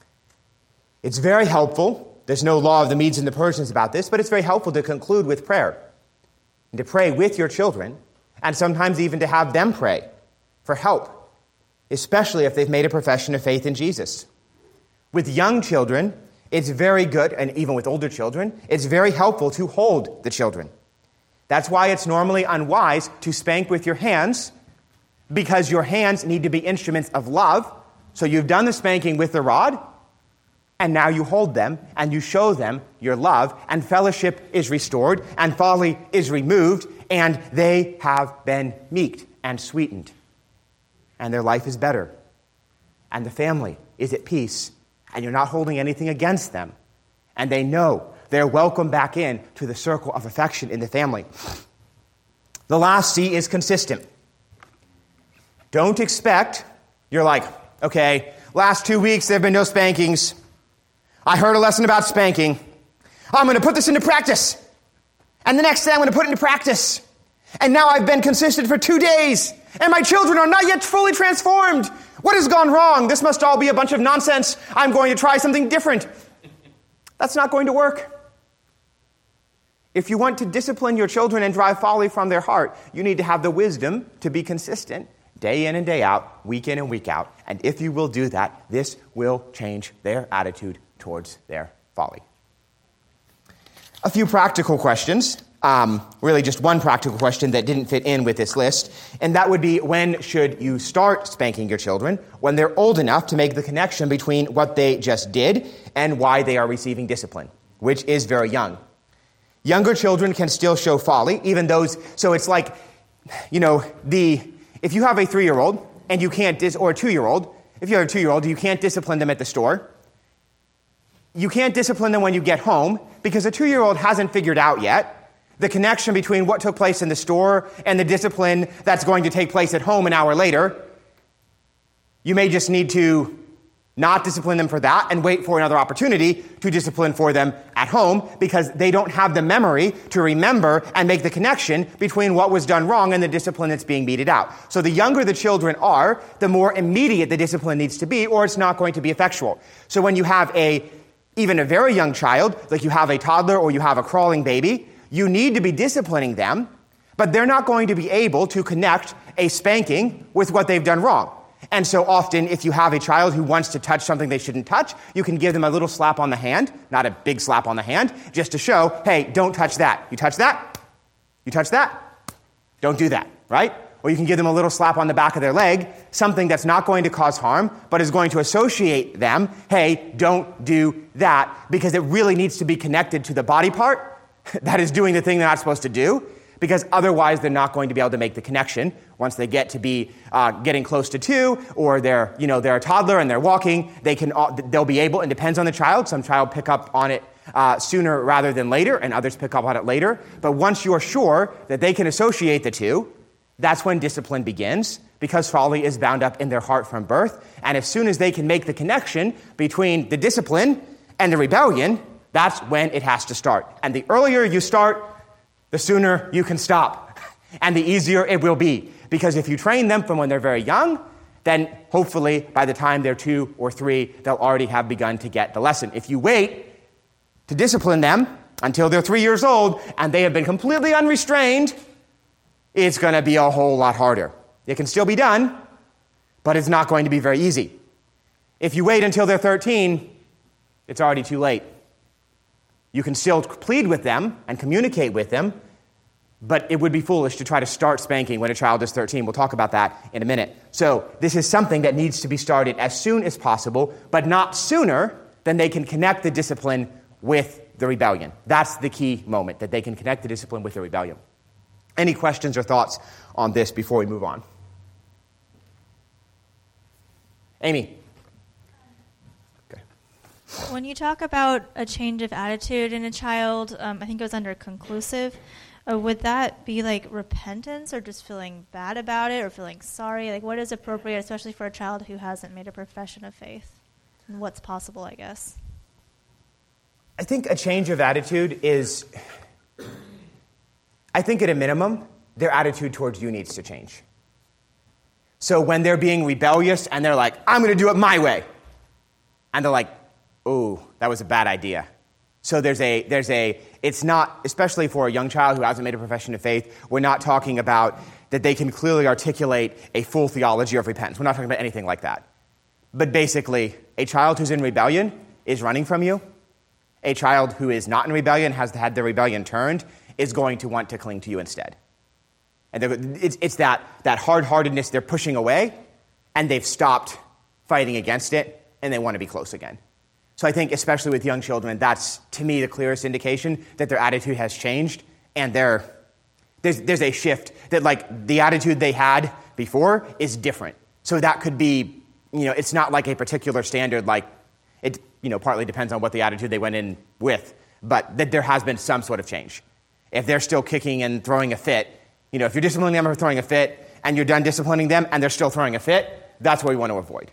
It's very helpful. There's no law of the Medes and the Persians about this, but it's very helpful to conclude with prayer, and to pray with your children, and sometimes even to have them pray for help, especially if they've made a profession of faith in Jesus. With young children, it's very good, and even with older children, it's very helpful to hold the children. That's why it's normally unwise to spank with your hands, because your hands need to be instruments of love. So you've done the spanking with the rod, and now you hold them, and you show them your love, and fellowship is restored, and folly is removed, and they have been meeked and sweetened. And their life is better. And the family is at peace. And you're not holding anything against them. And they know they're welcome back in to the circle of affection in the family. The last C is consistent. Don't expect, you're like, okay, last 2 weeks there have been no spankings. I heard a lesson about spanking. I'm going to put this into practice. And the next day I'm going to put it into practice. And now I've been consistent for 2 days. And my children are not yet fully transformed. What has gone wrong? This must all be a bunch of nonsense. I'm going to try something different. That's not going to work. If you want to discipline your children and drive folly from their heart, you need to have the wisdom to be consistent day in and day out, week in and week out. And if you will do that, this will change their attitude towards their folly. A few practical questions. Really just one practical question that didn't fit in with this list, and that would be, when should you start spanking your children? When they're old enough to make the connection between what they just did and why they are receiving discipline, which is very young. Younger children can still show folly, even those, so it's like, if you have a 3-year-old and you can't, or a 2-year-old, if you have a 2-year-old, you can't discipline them at the store. You can't discipline them when you get home, because a 2-year-old hasn't figured out yet the connection between what took place in the store and the discipline that's going to take place at home an hour later. You may just need to not discipline them for that and wait for another opportunity to discipline for them at home because they don't have the memory to remember and make the connection between what was done wrong and the discipline that's being meted out. So the younger the children are, the more immediate the discipline needs to be, or it's not going to be effectual. So when you have even a very young child, like you have a toddler or you have a crawling baby, you need to be disciplining them, but they're not going to be able to connect a spanking with what they've done wrong. And so often, if you have a child who wants to touch something they shouldn't touch, you can give them a little slap on the hand, not a big slap on the hand, just to show, hey, don't touch that. You touch that? You touch that? Don't do that, right? Or you can give them a little slap on the back of their leg, something that's not going to cause harm, but is going to associate them, hey, don't do that, because it really needs to be connected to the body part that is doing the thing they're not supposed to do, because otherwise they're not going to be able to make the connection once they get to be getting close to 2, or they're a toddler and they're walking. They'll be able, and depends on the child. Some child pick up on it sooner rather than later, and others pick up on it later. But once you're sure that they can associate the two, that's when discipline begins, because folly is bound up in their heart from birth. And as soon as they can make the connection between the discipline and the rebellion, that's when it has to start. And the earlier you start, the sooner you can stop, and the easier it will be. Because if you train them from when they're very young, then hopefully by the time they're 2 or 3, they'll already have begun to get the lesson. If you wait to discipline them until they're 3 years old and they have been completely unrestrained, it's going to be a whole lot harder. It can still be done, but it's not going to be very easy. If you wait until they're 13, it's already too late. You can still plead with them and communicate with them, but it would be foolish to try to start spanking when a child is 13. We'll talk about that in a minute. So this is something that needs to be started as soon as possible, but not sooner than they can connect the discipline with the rebellion. That's the key moment, that they can connect the discipline with the rebellion. Any questions or thoughts on this before we move on? Amy? When you talk about a change of attitude in a child, I think it was under conclusive, would that be like repentance or just feeling bad about it or feeling sorry? Like what is appropriate, especially for a child who hasn't made a profession of faith? And what's possible, I guess? I think a change of attitude is, I think at a minimum, their attitude towards you needs to change. So when they're being rebellious and they're like, I'm going to do it my way. And they're like, oh, that was a bad idea. So it's not, especially for a young child who hasn't made a profession of faith, we're not talking about that they can clearly articulate a full theology of repentance. We're not talking about anything like that. But basically, a child who's in rebellion is running from you. A child who is not in rebellion, has had their rebellion turned, is going to want to cling to you instead. And it's that hard-heartedness they're pushing away, and they've stopped fighting against it, and they want to be close again. So I think, especially with young children, that's, to me, the clearest indication that their attitude has changed, and there's a shift that, like, the attitude they had before is different. So that could be, it's not like a particular standard, like, it, partly depends on what the attitude they went in with, but that there has been some sort of change. If they're still kicking and throwing a fit, if you're disciplining them for throwing a fit, and you're done disciplining them, and they're still throwing a fit, that's what we want to avoid.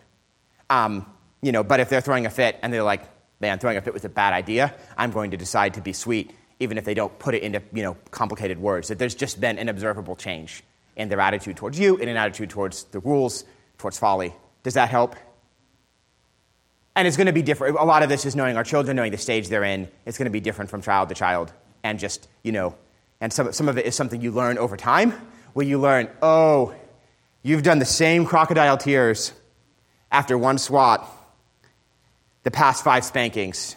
But if they're throwing a fit and they're like, man, throwing a fit was a bad idea, I'm going to decide to be sweet, even if they don't put it into, complicated words, that there's just been an observable change in their attitude towards you and an attitude towards the rules, towards folly. Does that help? And it's going to be different. A lot of this is knowing our children, knowing the stage they're in. It's going to be different from child to child. And just, and some of it is something you learn over time, where you learn, oh, you've done the same crocodile tears after one swat the past 5 spankings.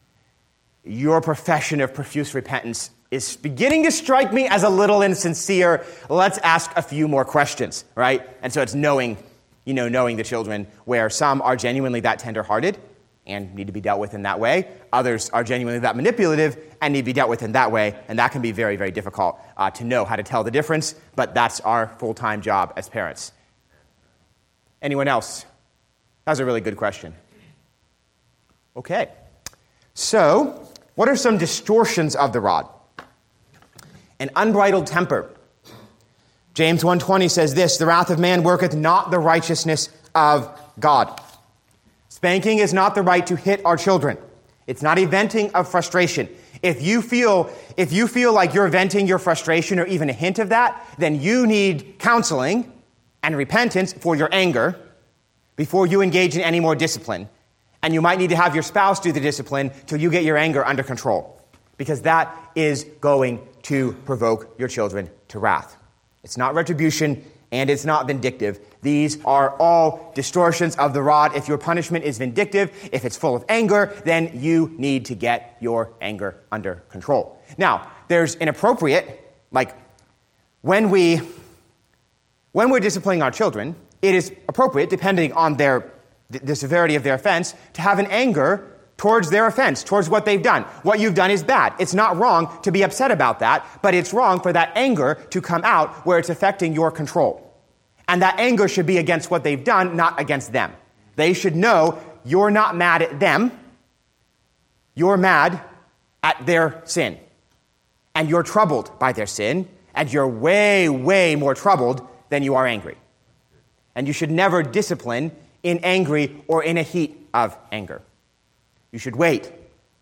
Your profession of profuse repentance is beginning to strike me as a little insincere. Let's ask a few more questions, right? And so it's knowing the children, where some are genuinely that tender-hearted and need to be dealt with in that way. Others are genuinely that manipulative and need to be dealt with in that way. And that can be very, very difficult to know how to tell the difference. But that's our full-time job as parents. Anyone else? That was a really good question. Okay. So, what are some distortions of the rod? An unbridled temper. James 1:20 says this, the wrath of man worketh not the righteousness of God. Spanking is not the right to hit our children. It's not a venting of frustration. If you feel like you're venting your frustration or even a hint of that, then you need counseling and repentance for your anger before you engage in any more discipline. And you might need to have your spouse do the discipline till you get your anger under control, because that is going to provoke your children to wrath. It's not retribution, and it's not vindictive. These are all distortions of the rod. If your punishment is vindictive, if it's full of anger, then you need to get your anger under control. Now, there's inappropriate, like when we're disciplining our children, it is appropriate, depending on the severity of their offense, to have an anger towards their offense, towards what they've done. What you've done is bad. It's not wrong to be upset about that, but it's wrong for that anger to come out where it's affecting your control. And that anger should be against what they've done, not against them. They should know you're not mad at them. You're mad at their sin. And you're troubled by their sin, and you're way, way more troubled than you are angry. And you should never discipline in angry or in a heat of anger. You should wait.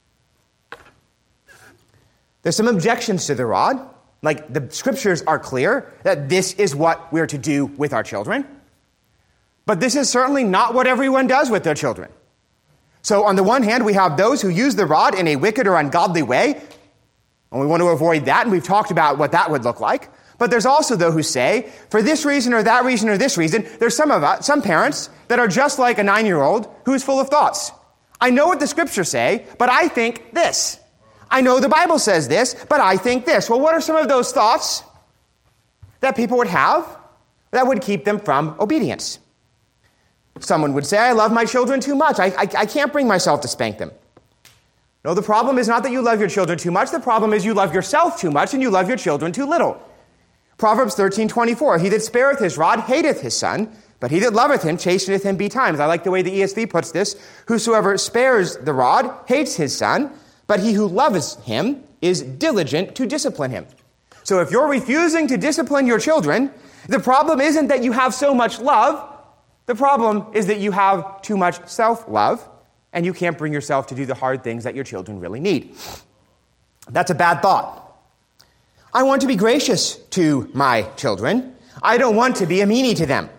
There's some objections to the rod. Like, the scriptures are clear that this is what we're to do with our children. But this is certainly not what everyone does with their children. So on the one hand, we have those who use the rod in a wicked or ungodly way, and we want to avoid that, and we've talked about what that would look like. But there's also those who say, for this reason or that reason or this reason, there's some parents that are just like a 9-year-old who's full of thoughts. I know what the scriptures say, but I think this. I know the Bible says this, but I think this. Well, what are some of those thoughts that people would have that would keep them from obedience? Someone would say, I love my children too much. I can't bring myself to spank them. No, the problem is not that you love your children too much. The problem is you love yourself too much and you love your children too little. Proverbs 13:24, he that spareth his rod hateth his son, but he that loveth him chasteneth him betimes. I like the way the ESV puts this. Whosoever spares the rod hates his son, but he who loves him is diligent to discipline him. So if you're refusing to discipline your children, the problem isn't that you have so much love. The problem is that you have too much self-love, and you can't bring yourself to do the hard things that your children really need. That's a bad thought. I want to be gracious to my children. I don't want to be a meanie to them.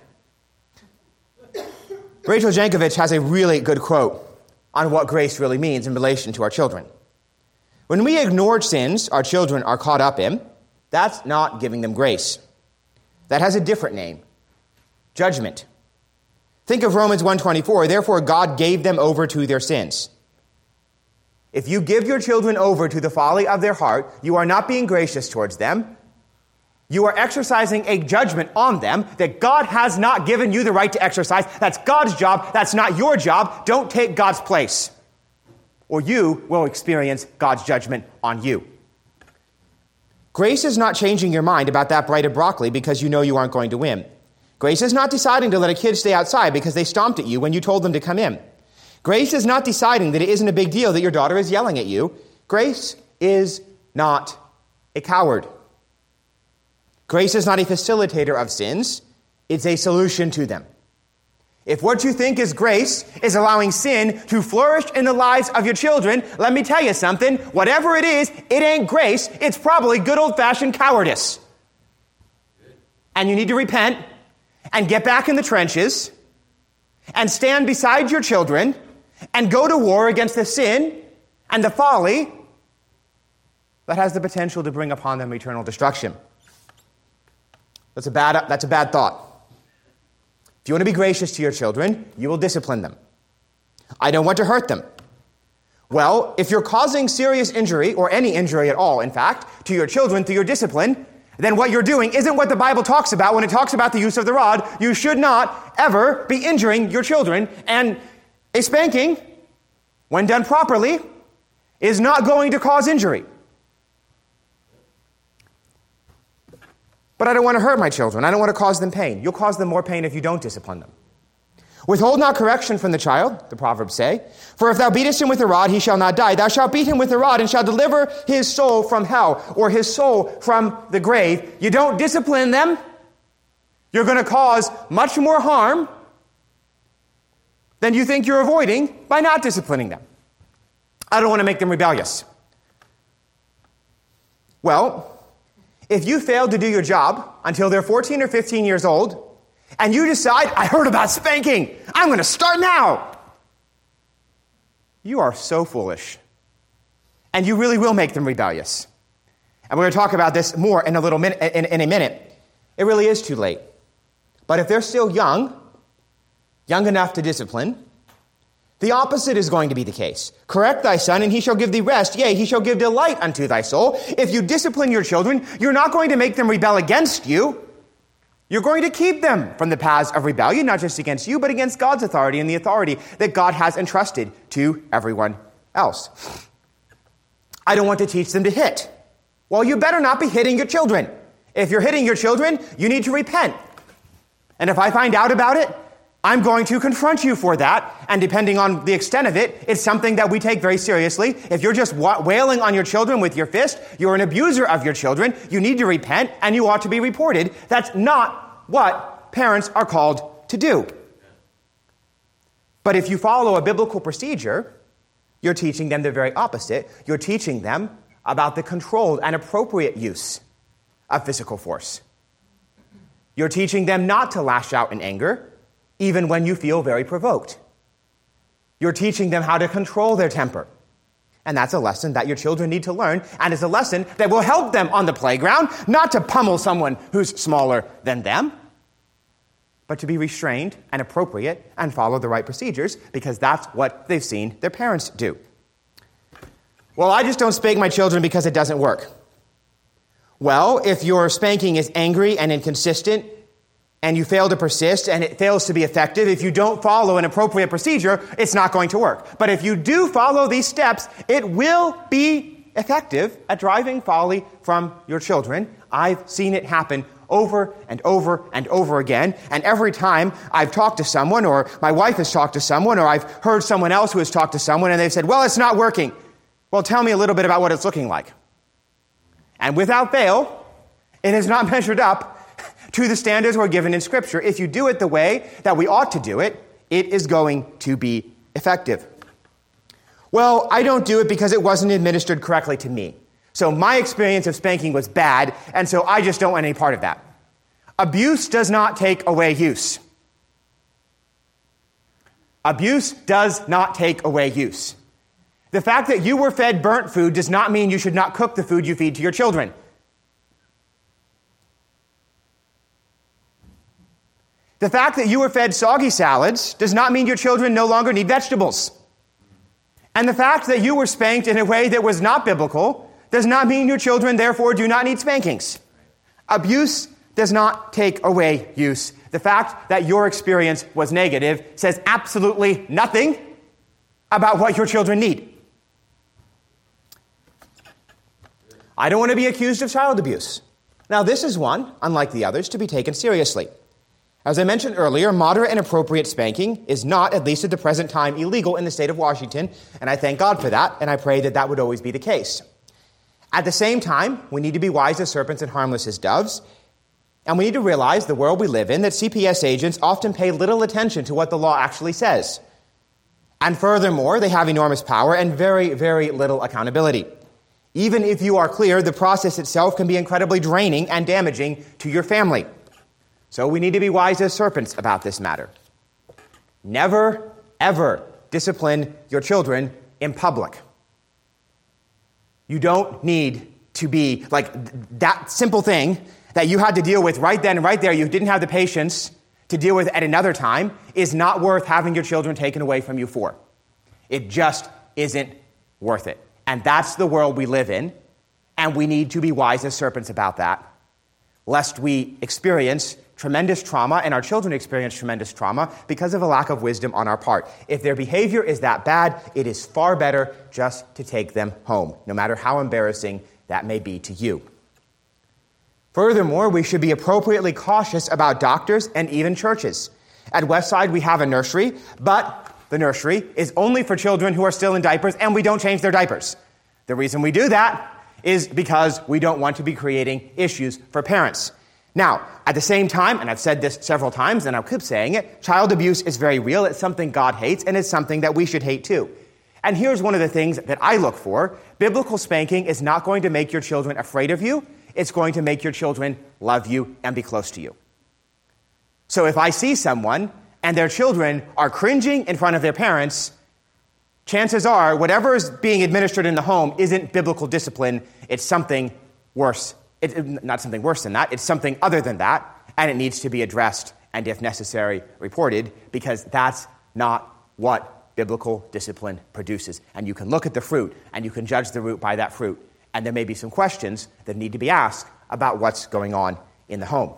Rachel Jankovic has a really good quote on what grace really means in relation to our children. When we ignore sins our children are caught up in, that's not giving them grace. That has a different name: judgment. Think of Romans 1:24, therefore God gave them over to their sins. If you give your children over to the folly of their heart, you are not being gracious towards them. You are exercising a judgment on them that God has not given you the right to exercise. That's God's job. That's not your job. Don't take God's place, or you will experience God's judgment on you. Grace is not changing your mind about that bright of broccoli because you know you aren't going to win. Grace is not deciding to let a kid stay outside because they stomped at you when you told them to come in. Grace is not deciding that it isn't a big deal that your daughter is yelling at you. Grace is not a coward. Grace is not a facilitator of sins. It's a solution to them. If what you think is grace is allowing sin to flourish in the lives of your children, let me tell you something. Whatever it is, it ain't grace. It's probably good old-fashioned cowardice. And you need to repent and get back in the trenches and stand beside your children and go to war against the sin and the folly that has the potential to bring upon them eternal destruction. That's a bad thought. If you want to be gracious to your children, you will discipline them. I don't want to hurt them. Well, if you're causing serious injury, or any injury at all, in fact, to your children through your discipline, then what you're doing isn't what the Bible talks about when it talks about the use of the rod. You should not ever be injuring your children, and a spanking, when done properly, is not going to cause injury. But I don't want to hurt my children. I don't want to cause them pain. You'll cause them more pain if you don't discipline them. Withhold not correction from the child, the Proverbs say. For if thou beatest him with a rod, he shall not die. Thou shalt beat him with a rod and shalt deliver his soul from hell, or his soul from the grave. You don't discipline them, you're going to cause much more harm than you think you're avoiding by not disciplining them. I don't want to make them rebellious. Well, if you fail to do your job until they're 14 or 15 years old, and you decide, I heard about spanking, I'm going to start now, you are so foolish. And you really will make them rebellious. And we're going to talk about this more in a minute. It really is too late. But if they're still young enough to discipline, the opposite is going to be the case. Correct thy son, and he shall give thee rest. Yea, he shall give delight unto thy soul. If you discipline your children, you're not going to make them rebel against you. You're going to keep them from the paths of rebellion, not just against you, but against God's authority and the authority that God has entrusted to everyone else. I don't want to teach them to hit. Well, you better not be hitting your children. If you're hitting your children, you need to repent. And if I find out about it, I'm going to confront you for that. And depending on the extent of it, it's something that we take very seriously. If you're just wailing on your children with your fist, you're an abuser of your children. You need to repent, and you ought to be reported. That's not what parents are called to do. But if you follow a biblical procedure, you're teaching them the very opposite. You're teaching them about the controlled and appropriate use of physical force. You're teaching them not to lash out in anger, even when you feel very provoked. You're teaching them how to control their temper. And that's a lesson that your children need to learn, and it's a lesson that will help them on the playground, not to pummel someone who's smaller than them, but to be restrained and appropriate and follow the right procedures, because that's what they've seen their parents do. Well, I just don't spank my children because it doesn't work. Well, if your spanking is angry and inconsistent, and you fail to persist, and it fails to be effective, if you don't follow an appropriate procedure, it's not going to work. But if you do follow these steps, it will be effective at driving folly from your children. I've seen it happen over and over and over again. And every time I've talked to someone, or my wife has talked to someone, or I've heard someone else who has talked to someone, and they've said, well, it's not working. Well, tell me a little bit about what it's looking like. And without fail, it has not measured up to the standards we're given in Scripture. If you do it the way that we ought to do it, it is going to be effective. Well, I don't do it because it wasn't administered correctly to me. So my experience of spanking was bad, and so I just don't want any part of that. Abuse does not take away use. Abuse does not take away use. The fact that you were fed burnt food does not mean you should not cook the food you feed to your children. The fact that you were fed soggy salads does not mean your children no longer need vegetables. And the fact that you were spanked in a way that was not biblical does not mean your children, therefore, do not need spankings. Abuse does not take away use. The fact that your experience was negative says absolutely nothing about what your children need. I don't want to be accused of child abuse. Now, this is one, unlike the others, to be taken seriously. As I mentioned earlier, moderate and appropriate spanking is not, at least at the present time, illegal in the state of Washington, and I thank God for that, and I pray that that would always be the case. At the same time, we need to be wise as serpents and harmless as doves, and we need to realize the world we live in, that CPS agents often pay little attention to what the law actually says. And furthermore, they have enormous power and very, very little accountability. Even if you are clear, the process itself can be incredibly draining and damaging to your family. So we need to be wise as serpents about this matter. Never, ever discipline your children in public. You don't need to be like that simple thing that you had to deal with right then and right there. You didn't have the patience to deal with at another time is not worth having your children taken away from you for. It just isn't worth it. And that's the world we live in, and we need to be wise as serpents about that, lest we experience tremendous trauma, and our children experience tremendous trauma because of a lack of wisdom on our part. If their behavior is that bad, it is far better just to take them home, no matter how embarrassing that may be to you. Furthermore, we should be appropriately cautious about doctors and even churches. At Westside, we have a nursery, but the nursery is only for children who are still in diapers, and we don't change their diapers. The reason we do that is because we don't want to be creating issues for parents. Now, at the same time, and I've said this several times, and I'll keep saying it, child abuse is very real. It's something God hates, and it's something that we should hate too. And here's one of the things that I look for. Biblical spanking is not going to make your children afraid of you. It's going to make your children love you and be close to you. So if I see someone and their children are cringing in front of their parents, chances are whatever is being administered in the home isn't biblical discipline. It's something worse. Not something worse than that. It's something other than that, and it needs to be addressed and, if necessary, reported, because that's not what biblical discipline produces. And you can look at the fruit, and you can judge the root by that fruit. And there may be some questions that need to be asked about what's going on in the home.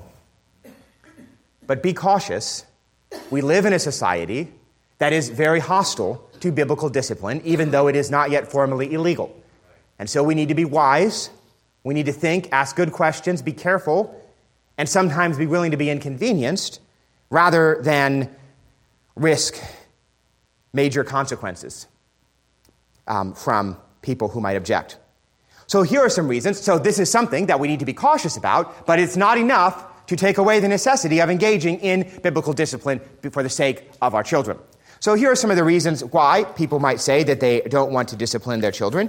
But be cautious. We live in a society that is very hostile to biblical discipline, even though it is not yet formally illegal. And so we need to be wise. We need to think, ask good questions, be careful, and sometimes be willing to be inconvenienced rather than risk major consequences from people who might object. So here are some reasons. So this is something that we need to be cautious about, but it's not enough to take away the necessity of engaging in biblical discipline for the sake of our children. So here are some of the reasons why people might say that they don't want to discipline their children.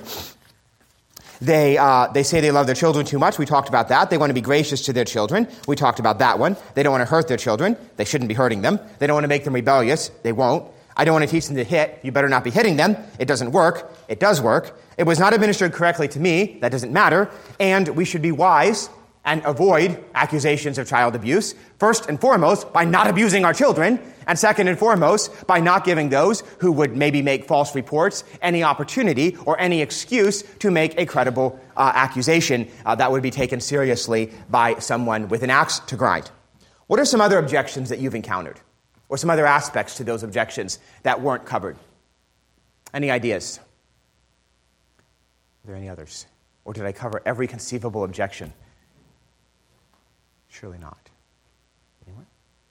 They say they love their children too much. We talked about that. They want to be gracious to their children. We talked about that one. They don't want to hurt their children. They shouldn't be hurting them. They don't want to make them rebellious. They won't. I don't want to teach them to hit. You better not be hitting them. It doesn't work. It does work. It was not administered correctly to me. That doesn't matter. And we should be wise and avoid accusations of child abuse, first and foremost, by not abusing our children, and second and foremost, by not giving those who would maybe make false reports any opportunity or any excuse to make a credible accusation that would be taken seriously by someone with an axe to grind. What are some other objections that you've encountered? Or some other aspects to those objections that weren't covered? Any ideas? Are there any others? Or did I cover every conceivable objection? Surely not. Anyone?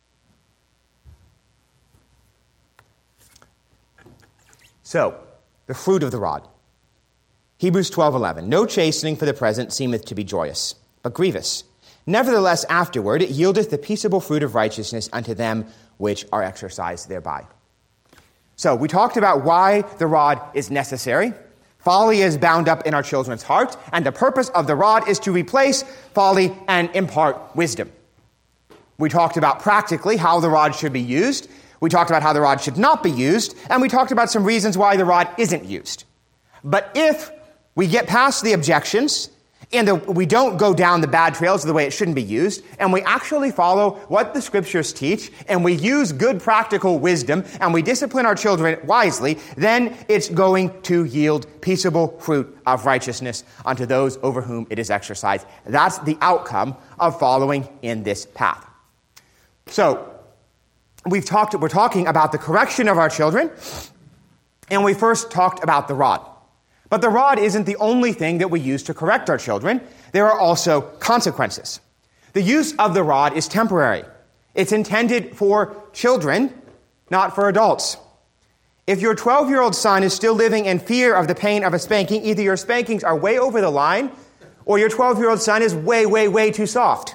So, the fruit of the rod. Hebrews 12:11. No chastening for the present seemeth to be joyous, but grievous. Nevertheless, afterward it yieldeth the peaceable fruit of righteousness unto them which are exercised thereby. So, we talked about why the rod is necessary. Folly is bound up in our children's hearts, and the purpose of the rod is to replace folly and impart wisdom. We talked about practically how the rod should be used. We talked about how the rod should not be used, and we talked about some reasons why the rod isn't used. But if we get past the objections, and we don't go down the bad trails of the way it shouldn't be used, and we actually follow what the scriptures teach, and we use good practical wisdom, and we discipline our children wisely, then it's going to yield peaceable fruit of righteousness unto those over whom it is exercised. That's the outcome of following in this path. So, we're talking about the correction of our children, and we first talked about the rod. But the rod isn't the only thing that we use to correct our children. There are also consequences. The use of the rod is temporary. It's intended for children, not for adults. If your 12-year-old son is still living in fear of the pain of a spanking, either your spankings are way over the line, or your 12-year-old son is way, way, way too soft.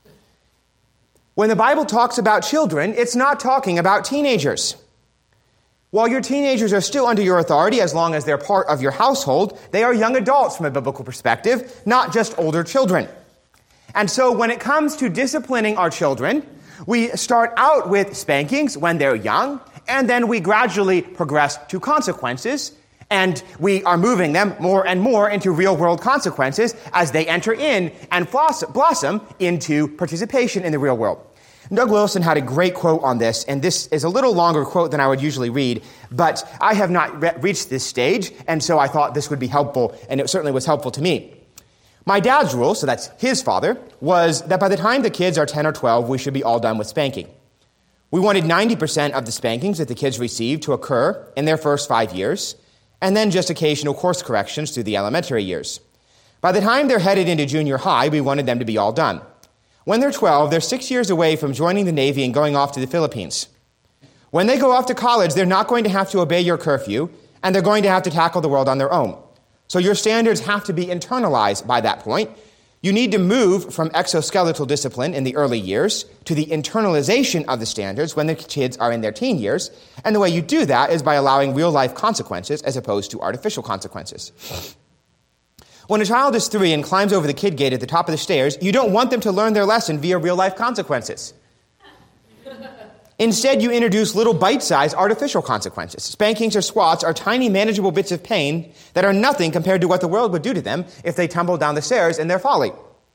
When the Bible talks about children, it's not talking about teenagers. While your teenagers are still under your authority, as long as they're part of your household, they are young adults from a biblical perspective, not just older children. And so when it comes to disciplining our children, we start out with spankings when they're young, and then we gradually progress to consequences, and we are moving them more and more into real-world consequences as they enter in and blossom into participation in the real world. Doug Wilson had a great quote on this, and this is a little longer quote than I would usually read, but I have not reached this stage, and so I thought this would be helpful, and it certainly was helpful to me. My dad's rule, so that's his father, was that by the time the kids are 10 or 12, we should be all done with spanking. We wanted 90% of the spankings that the kids received to occur in their first 5 years, and then just occasional course corrections through the elementary years. By the time they're headed into junior high, we wanted them to be all done. When they're 12, they're 6 years away from joining the Navy and going off to the Philippines. When they go off to college, they're not going to have to obey your curfew, and they're going to have to tackle the world on their own. So your standards have to be internalized by that point. You need to move from exoskeletal discipline in the early years to the internalization of the standards when the kids are in their teen years. And the way you do that is by allowing real-life consequences as opposed to artificial consequences. When a child is 3 and climbs over the kid gate at the top of the stairs, you don't want them to learn their lesson via real-life consequences. Instead, you introduce little bite-sized artificial consequences. Spankings or swats are tiny, manageable bits of pain that are nothing compared to what the world would do to them if they tumbled down the stairs in their folly.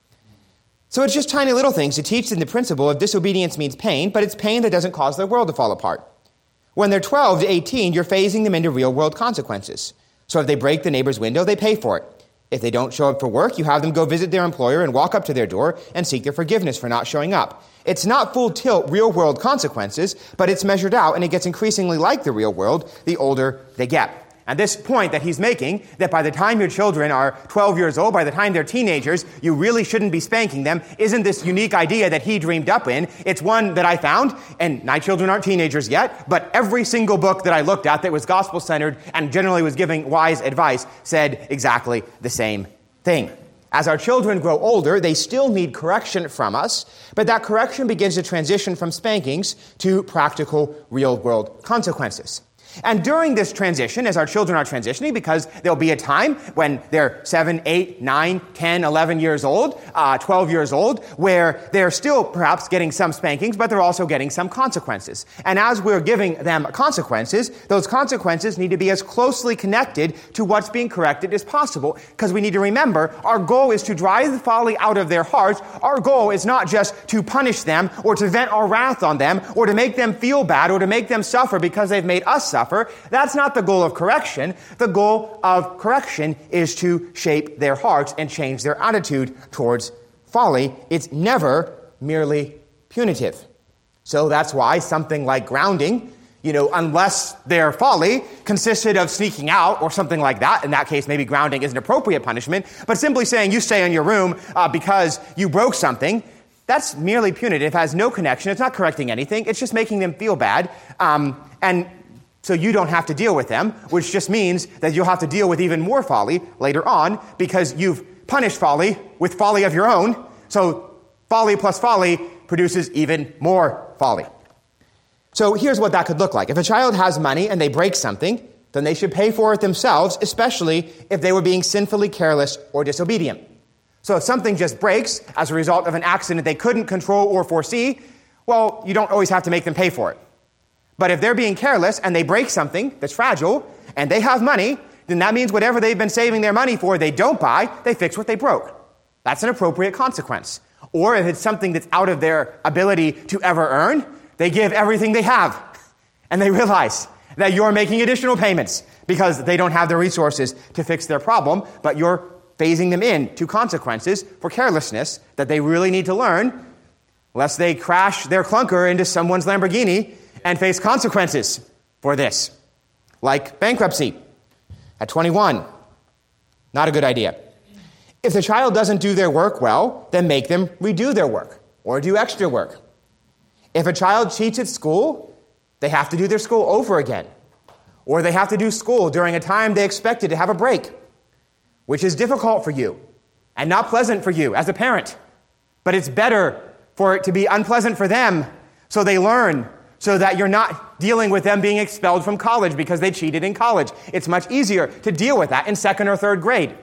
So it's just tiny little things to teach them the principle of disobedience means pain, but it's pain that doesn't cause their world to fall apart. When they're 12 to 18, you're phasing them into real-world consequences. So if they break the neighbor's window, they pay for it. If they don't show up for work, you have them go visit their employer and walk up to their door and seek their forgiveness for not showing up. It's not full tilt real-world consequences, but it's measured out, and it gets increasingly like the real world the older they get. And this point that he's making, that by the time your children are 12 years old, by the time they're teenagers, you really shouldn't be spanking them, isn't this unique idea that he dreamed up in. It's one that I found, and my children aren't teenagers yet, but every single book that I looked at that was gospel-centered and generally was giving wise advice said exactly the same thing. As our children grow older, they still need correction from us, but that correction begins to transition from spankings to practical, real-world consequences. And during this transition, as our children are transitioning, because there'll be a time when they're 7, 8, 9, 10, 11 years old, 12 years old, where they're still perhaps getting some spankings, but they're also getting some consequences. And as we're giving them consequences, those consequences need to be as closely connected to what's being corrected as possible, because we need to remember our goal is to drive the folly out of their hearts. Our goal is not just to punish them or to vent our wrath on them or to make them feel bad or to make them suffer because they've made us suffer. That's not the goal of correction. The goal of correction is to shape their hearts and change their attitude towards folly. It's never merely punitive. So that's why something like grounding, unless their folly consisted of sneaking out or something like that, in that case, maybe grounding is an appropriate punishment, but simply saying you stay in your room because you broke something, that's merely punitive, has no connection. It's not correcting anything. It's just making them feel bad. And so you don't have to deal with them, which just means that you'll have to deal with even more folly later on because you've punished folly with folly of your own. So folly plus folly produces even more folly. So here's what that could look like. If a child has money and they break something, then they should pay for it themselves, especially if they were being sinfully careless or disobedient. So if something just breaks as a result of an accident they couldn't control or foresee, well, you don't always have to make them pay for it. But if they're being careless and they break something that's fragile and they have money, then that means whatever they've been saving their money for, they don't buy, they fix what they broke. That's an appropriate consequence. Or if it's something that's out of their ability to ever earn, they give everything they have. And they realize that you're making additional payments because they don't have the resources to fix their problem, but you're phasing them in to consequences for carelessness that they really need to learn, lest they crash their clunker into someone's Lamborghini and face consequences for this, like bankruptcy at 21. Not a good idea. If the child doesn't do their work well, then make them redo their work or do extra work. If a child cheats at school, they have to do their school over again. Or they have to do school during a time they expected to have a break, which is difficult for you and not pleasant for you as a parent. But it's better for it to be unpleasant for them so they learn, so that you're not dealing with them being expelled from college because they cheated in college. It's much easier to deal with that in 2nd or 3rd grade.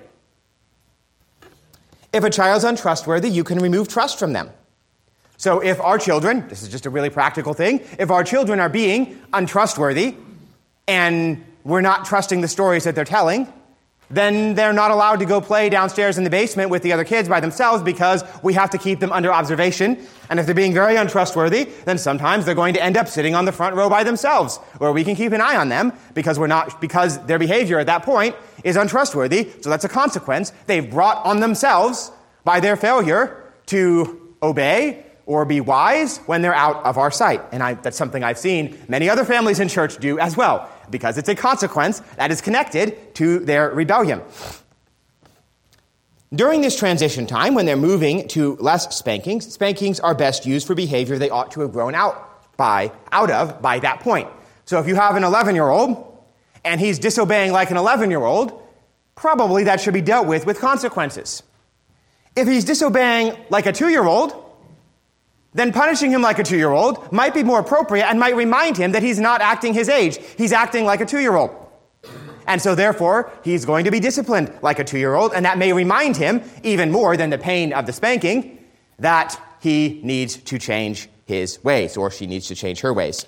If a child's untrustworthy, you can remove trust from them. So if our children, this is just a really practical thing, if our children are being untrustworthy and we're not trusting the stories that they're telling, then they're not allowed to go play downstairs in the basement with the other kids by themselves because we have to keep them under observation. And if they're being very untrustworthy, then sometimes they're going to end up sitting on the front row by themselves, where we can keep an eye on them because their behavior at that point is untrustworthy. So that's a consequence they've brought on themselves by their failure to obey or be wise when they're out of our sight. And that's something I've seen many other families in church do as well, because it's a consequence that is connected to their rebellion. During this transition time, when they're moving to less spankings, spankings are best used for behavior they ought to have grown out of by that point. So if you have an 11-year-old and he's disobeying like an 11-year-old, probably that should be dealt with consequences. If he's disobeying like a 2-year-old, then punishing him like a 2-year-old might be more appropriate and might remind him that he's not acting his age. He's acting like a 2-year-old. And so therefore, he's going to be disciplined like a 2-year-old, and that may remind him, even more than the pain of the spanking, that he needs to change his ways, or she needs to change her ways.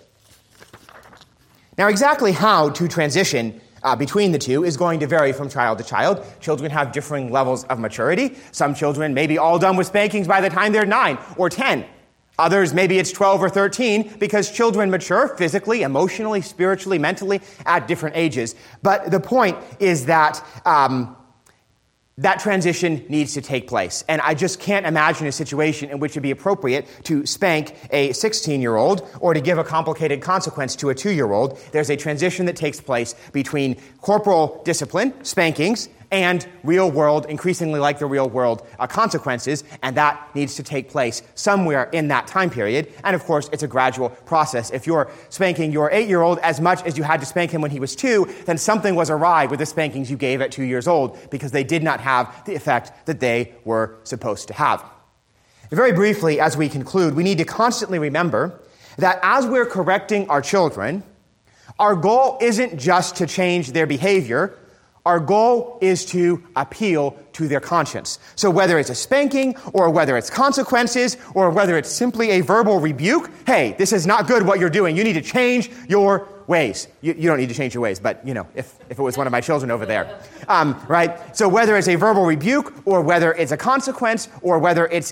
Now, exactly how to transition between the two is going to vary from child to child. Children have differing levels of maturity. Some children may be all done with spankings by the time they're 9 or 10. Others, maybe it's 12 or 13, because children mature physically, emotionally, spiritually, mentally at different ages. But the point is that that transition needs to take place. And I just can't imagine a situation in which it'd be appropriate to spank a 16-year-old or to give a complicated consequence to a 2-year-old. There's a transition that takes place between corporal discipline, spankings, and real world, increasingly like the real world, consequences, and that needs to take place somewhere in that time period. And of course, it's a gradual process. If you're spanking your 8-year-old as much as you had to spank him when he was 2, then something was awry with the spankings you gave at 2 years old, because they did not have the effect that they were supposed to have. Very briefly, as we conclude, we need to constantly remember that as we're correcting our children, our goal isn't just to change their behavior. Our goal is to appeal to their conscience. So whether it's a spanking, or whether it's consequences, or whether it's simply a verbal rebuke, hey, this is not good what you're doing. You need to change your ways. You don't need to change your ways, but, if it was one of my children over there. Right? So whether it's a verbal rebuke, or whether it's a consequence, or whether it's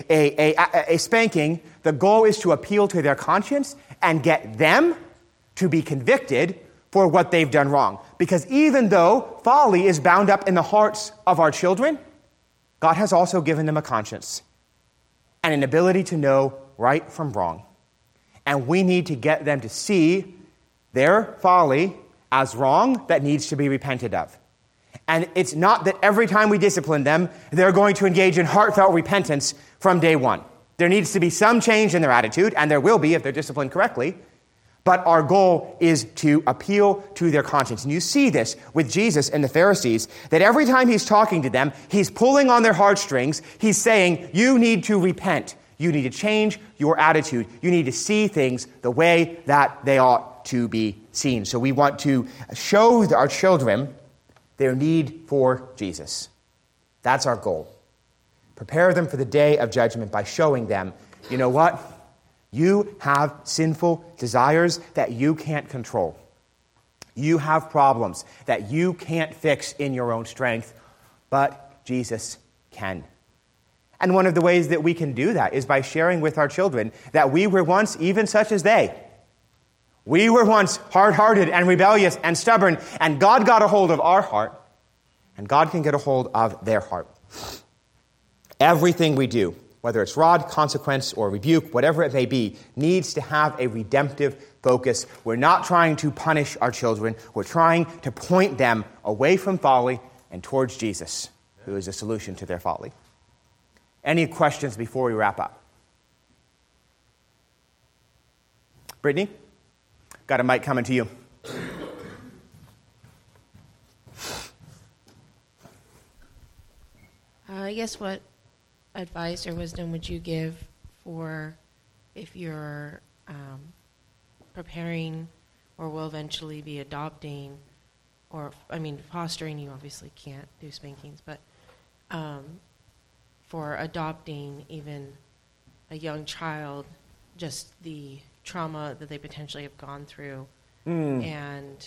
a spanking, the goal is to appeal to their conscience and get them to be convicted for what they've done wrong. Because even though folly is bound up in the hearts of our children, God has also given them a conscience and an ability to know right from wrong. And we need to get them to see their folly as wrong that needs to be repented of. And it's not that every time we discipline them, they're going to engage in heartfelt repentance from day one. There needs to be some change in their attitude, and there will be if they're disciplined correctly. But our goal is to appeal to their conscience. And you see this with Jesus and the Pharisees, that every time he's talking to them, he's pulling on their heartstrings. He's saying, you need to repent. You need to change your attitude. You need to see things the way that they ought to be seen. So we want to show our children their need for Jesus. That's our goal. Prepare them for the day of judgment by showing them, you know what? You have sinful desires that you can't control. You have problems that you can't fix in your own strength, but Jesus can. And one of the ways that we can do that is by sharing with our children that we were once even such as they. We were once hard-hearted and rebellious and stubborn, and God got a hold of our heart, and God can get a hold of their heart. Everything we do, whether it's rod, consequence, or rebuke, whatever it may be, needs to have a redemptive focus. We're not trying to punish our children. We're trying to point them away from folly and towards Jesus, who is a solution to their folly. Any questions before we wrap up? Brittany? Got a mic coming to you. I guess what advice or wisdom would you give for if you're preparing or will eventually be adopting, fostering, you obviously can't do spankings, but for adopting even a young child, just the trauma that they potentially have gone through, and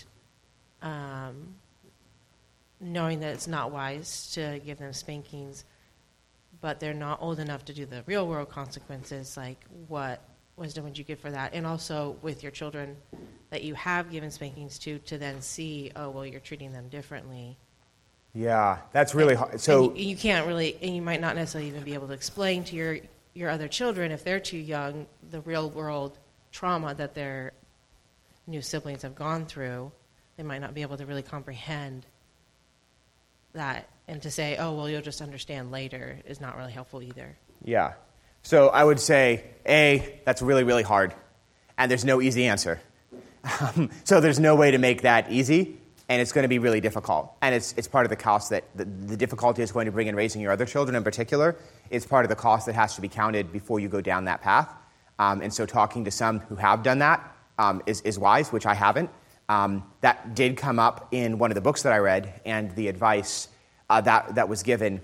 knowing that it's not wise to give them spankings, but they're not old enough to do the real world consequences, like what wisdom would you give for that? And also with your children that you have given spankings to then see, oh, well, you're treating them differently. Yeah, that's really hard. So you can't really, and you might not necessarily even be able to explain to your other children, if they're too young, the real world trauma that their new siblings have gone through. They might not be able to really comprehend that, and to say, oh, well, you'll just understand later is not really helpful either. Yeah. So I would say, A, that's really, really hard, and there's no easy answer. So there's no way to make that easy. And it's going to be really difficult. And it's part of the cost that the difficulty is going to bring in raising your other children in particular. It's part of the cost that has to be counted before you go down that path. And so talking to some who have done that is wise, which I haven't. That did come up in one of the books that I read, and the advice that was given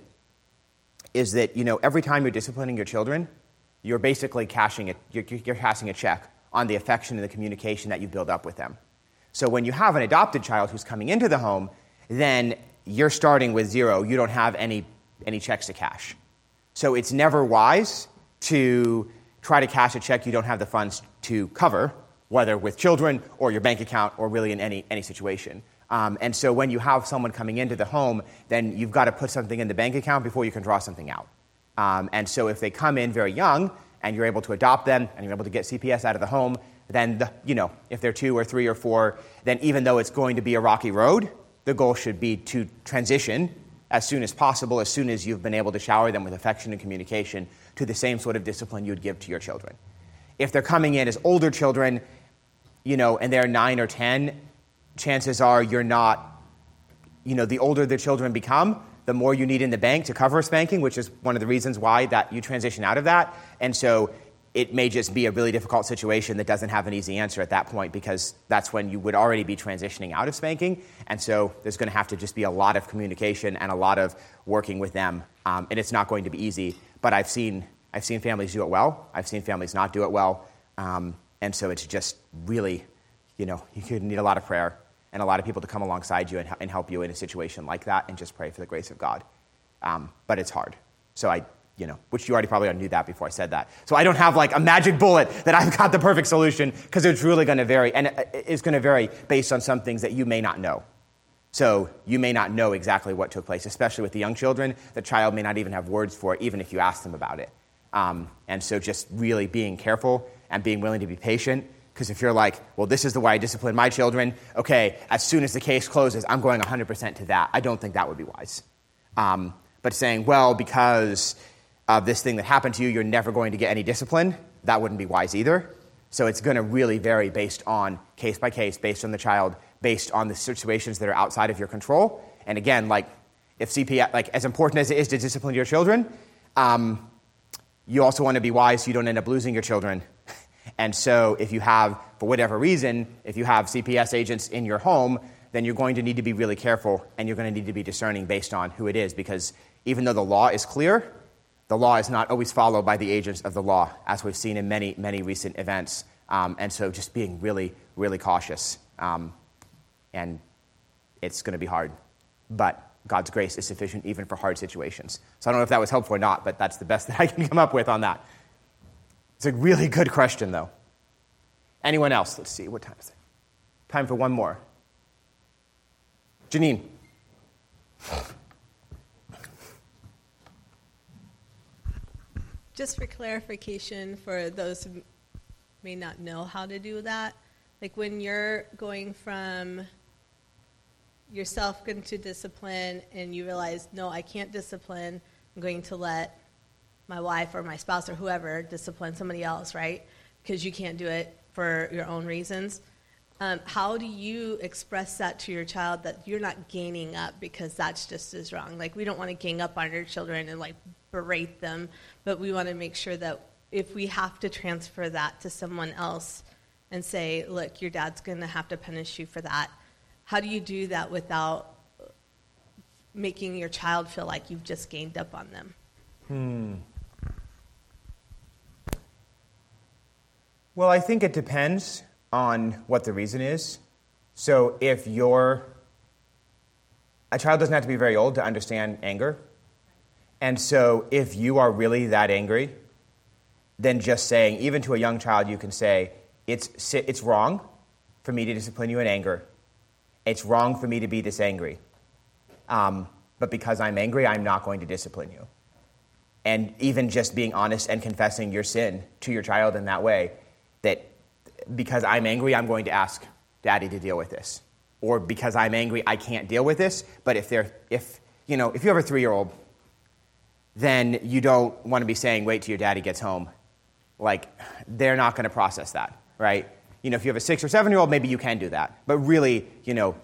is that, every time you're disciplining your children, you're basically cashing a check on the affection and the communication that you build up with them. So when you have an adopted child who's coming into the home, then you're starting with zero. You don't have any checks to cash. So it's never wise to try to cash a check you don't have the funds to cover, whether with children or your bank account or really in any situation. And so when you have someone coming into the home, then you've got to put something in the bank account before you can draw something out. And so if they come in very young and you're able to adopt them and you're able to get CPS out of the home, then, if they're 2 or 3 or 4, then even though it's going to be a rocky road, the goal should be to transition as soon as possible, as soon as you've been able to shower them with affection and communication, to the same sort of discipline you'd give to your children. If they're coming in as older children, and they're 9 or 10, chances are you're not, the older the children become, the more you need in the bank to cover spanking, which is one of the reasons why that you transition out of that. And so it may just be a really difficult situation that doesn't have an easy answer at that point, because that's when you would already be transitioning out of spanking. And so there's going to have to just be a lot of communication and a lot of working with them. And it's not going to be easy, but I've seen families do it well. I've seen families not do it well. And so it's just really, you could need a lot of prayer and a lot of people to come alongside you and help you in a situation like that, and just pray for the grace of God. But it's hard. So which you already probably knew that before I said that. So I don't have like a magic bullet that I've got the perfect solution, because it's really going to vary. And it's going to vary based on some things that you may not know. So you may not know exactly what took place, especially with the young children. The child may not even have words for it, even if you ask them about it. And so just really being careful and being willing to be patient. Because if you're like, well, this is the way I discipline my children, okay, as soon as the case closes, I'm going 100% to that. I don't think that would be wise. But saying, well, because of this thing that happened to you, you're never going to get any discipline, that wouldn't be wise either. So it's going to really vary based on case by case, based on the child, based on the situations that are outside of your control. And again, if CPS, as important as it is to discipline your children, you also want to be wise so you don't end up losing your children. And so if you have, for whatever reason, if you have CPS agents in your home, then you're going to need to be really careful, and you're going to need to be discerning based on who it is, because even though the law is clear, the law is not always followed by the agents of the law, as we've seen in many, many recent events. And so just being really, really cautious. And it's going to be hard. But God's grace is sufficient even for hard situations. So I don't know if that was helpful or not, but that's the best that I can come up with on that. It's a really good question, though. Anyone else? Let's see. What time is it? Time for one more. Janine. Just for clarification, for those who may not know how to do that, like when you're going from yourself into discipline and you realize, no, I can't discipline, I'm going to let my wife or my spouse or whoever discipline somebody else, right? Because you can't do it for your own reasons. How do you express that to your child that you're not gaining up, because that's just as wrong? Like, we don't want to gang up on your children and berate them, but we want to make sure that if we have to transfer that to someone else and say, look, your dad's going to have to punish you for that, how do you do that without making your child feel like you've just gained up on them? Well, I think it depends on what the reason is. So if a child doesn't have to be very old to understand anger. And so if you are really that angry, then just saying, even to a young child, you can say, it's wrong for me to discipline you in anger. It's wrong for me to be this angry. But because I'm angry, I'm not going to discipline you. And even just being honest and confessing your sin to your child in that way, that because I'm angry, I'm going to ask Daddy to deal with this. Or because I'm angry, I can't deal with this. But if you have a 3-year-old, then you don't want to be saying, wait till your daddy gets home. They're not going to process that, right? If you have a 6 or 7-year-old, maybe you can do that. But really,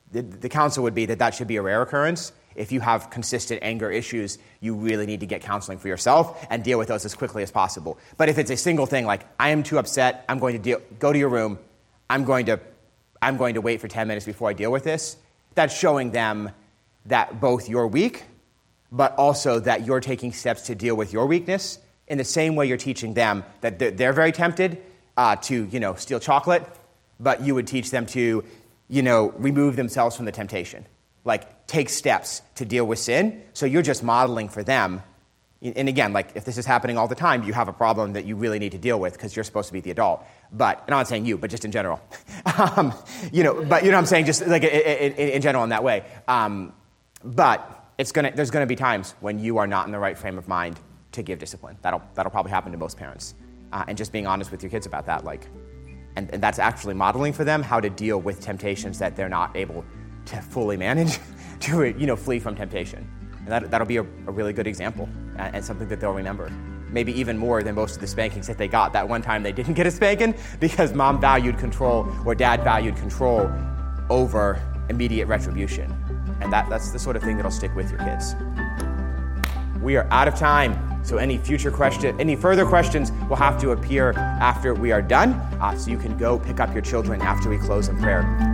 the counsel would be that should be a rare occurrence. If you have consistent anger issues, you really need to get counseling for yourself and deal with those as quickly as possible. But if it's a single thing, like, I am too upset, I'm going to go to your room, I'm going to wait for 10 minutes before I deal with this, that's showing them that both you're weak, but also that you're taking steps to deal with your weakness in the same way you're teaching them that they're very tempted to, steal chocolate, but you would teach them to, remove themselves from the temptation. Like, take steps to deal with sin. So you're just modeling for them. And again, like, if this is happening all the time, you have a problem that you really need to deal with because you're supposed to be the adult. But, and I'm not saying you, but just in general. But you know what I'm saying, just like in general in that way. But there's gonna be times when you are not in the right frame of mind to give discipline. That'll probably happen to most parents. And just being honest with your kids about that, like, and that's actually modeling for them how to deal with temptations that they're not able to fully manage, to flee from temptation. And that'll be a really good example and something that they'll remember. Maybe even more than most of the spankings that they got that one time they didn't get a spanking because mom valued control or dad valued control over immediate retribution. And that's the sort of thing that'll stick with your kids. We are out of time, so any further questions will have to appear after we are done, so you can go pick up your children after we close in prayer.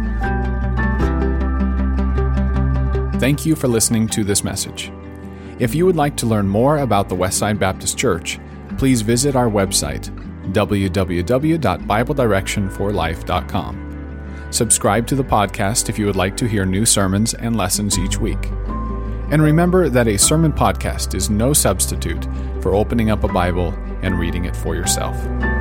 Thank you for listening to this message. If you would like to learn more about the Westside Baptist Church, please visit our website, www.BibleDirectionForLife.com. Subscribe to the podcast if you would like to hear new sermons and lessons each week. And remember that a sermon podcast is no substitute for opening up a Bible and reading it for yourself.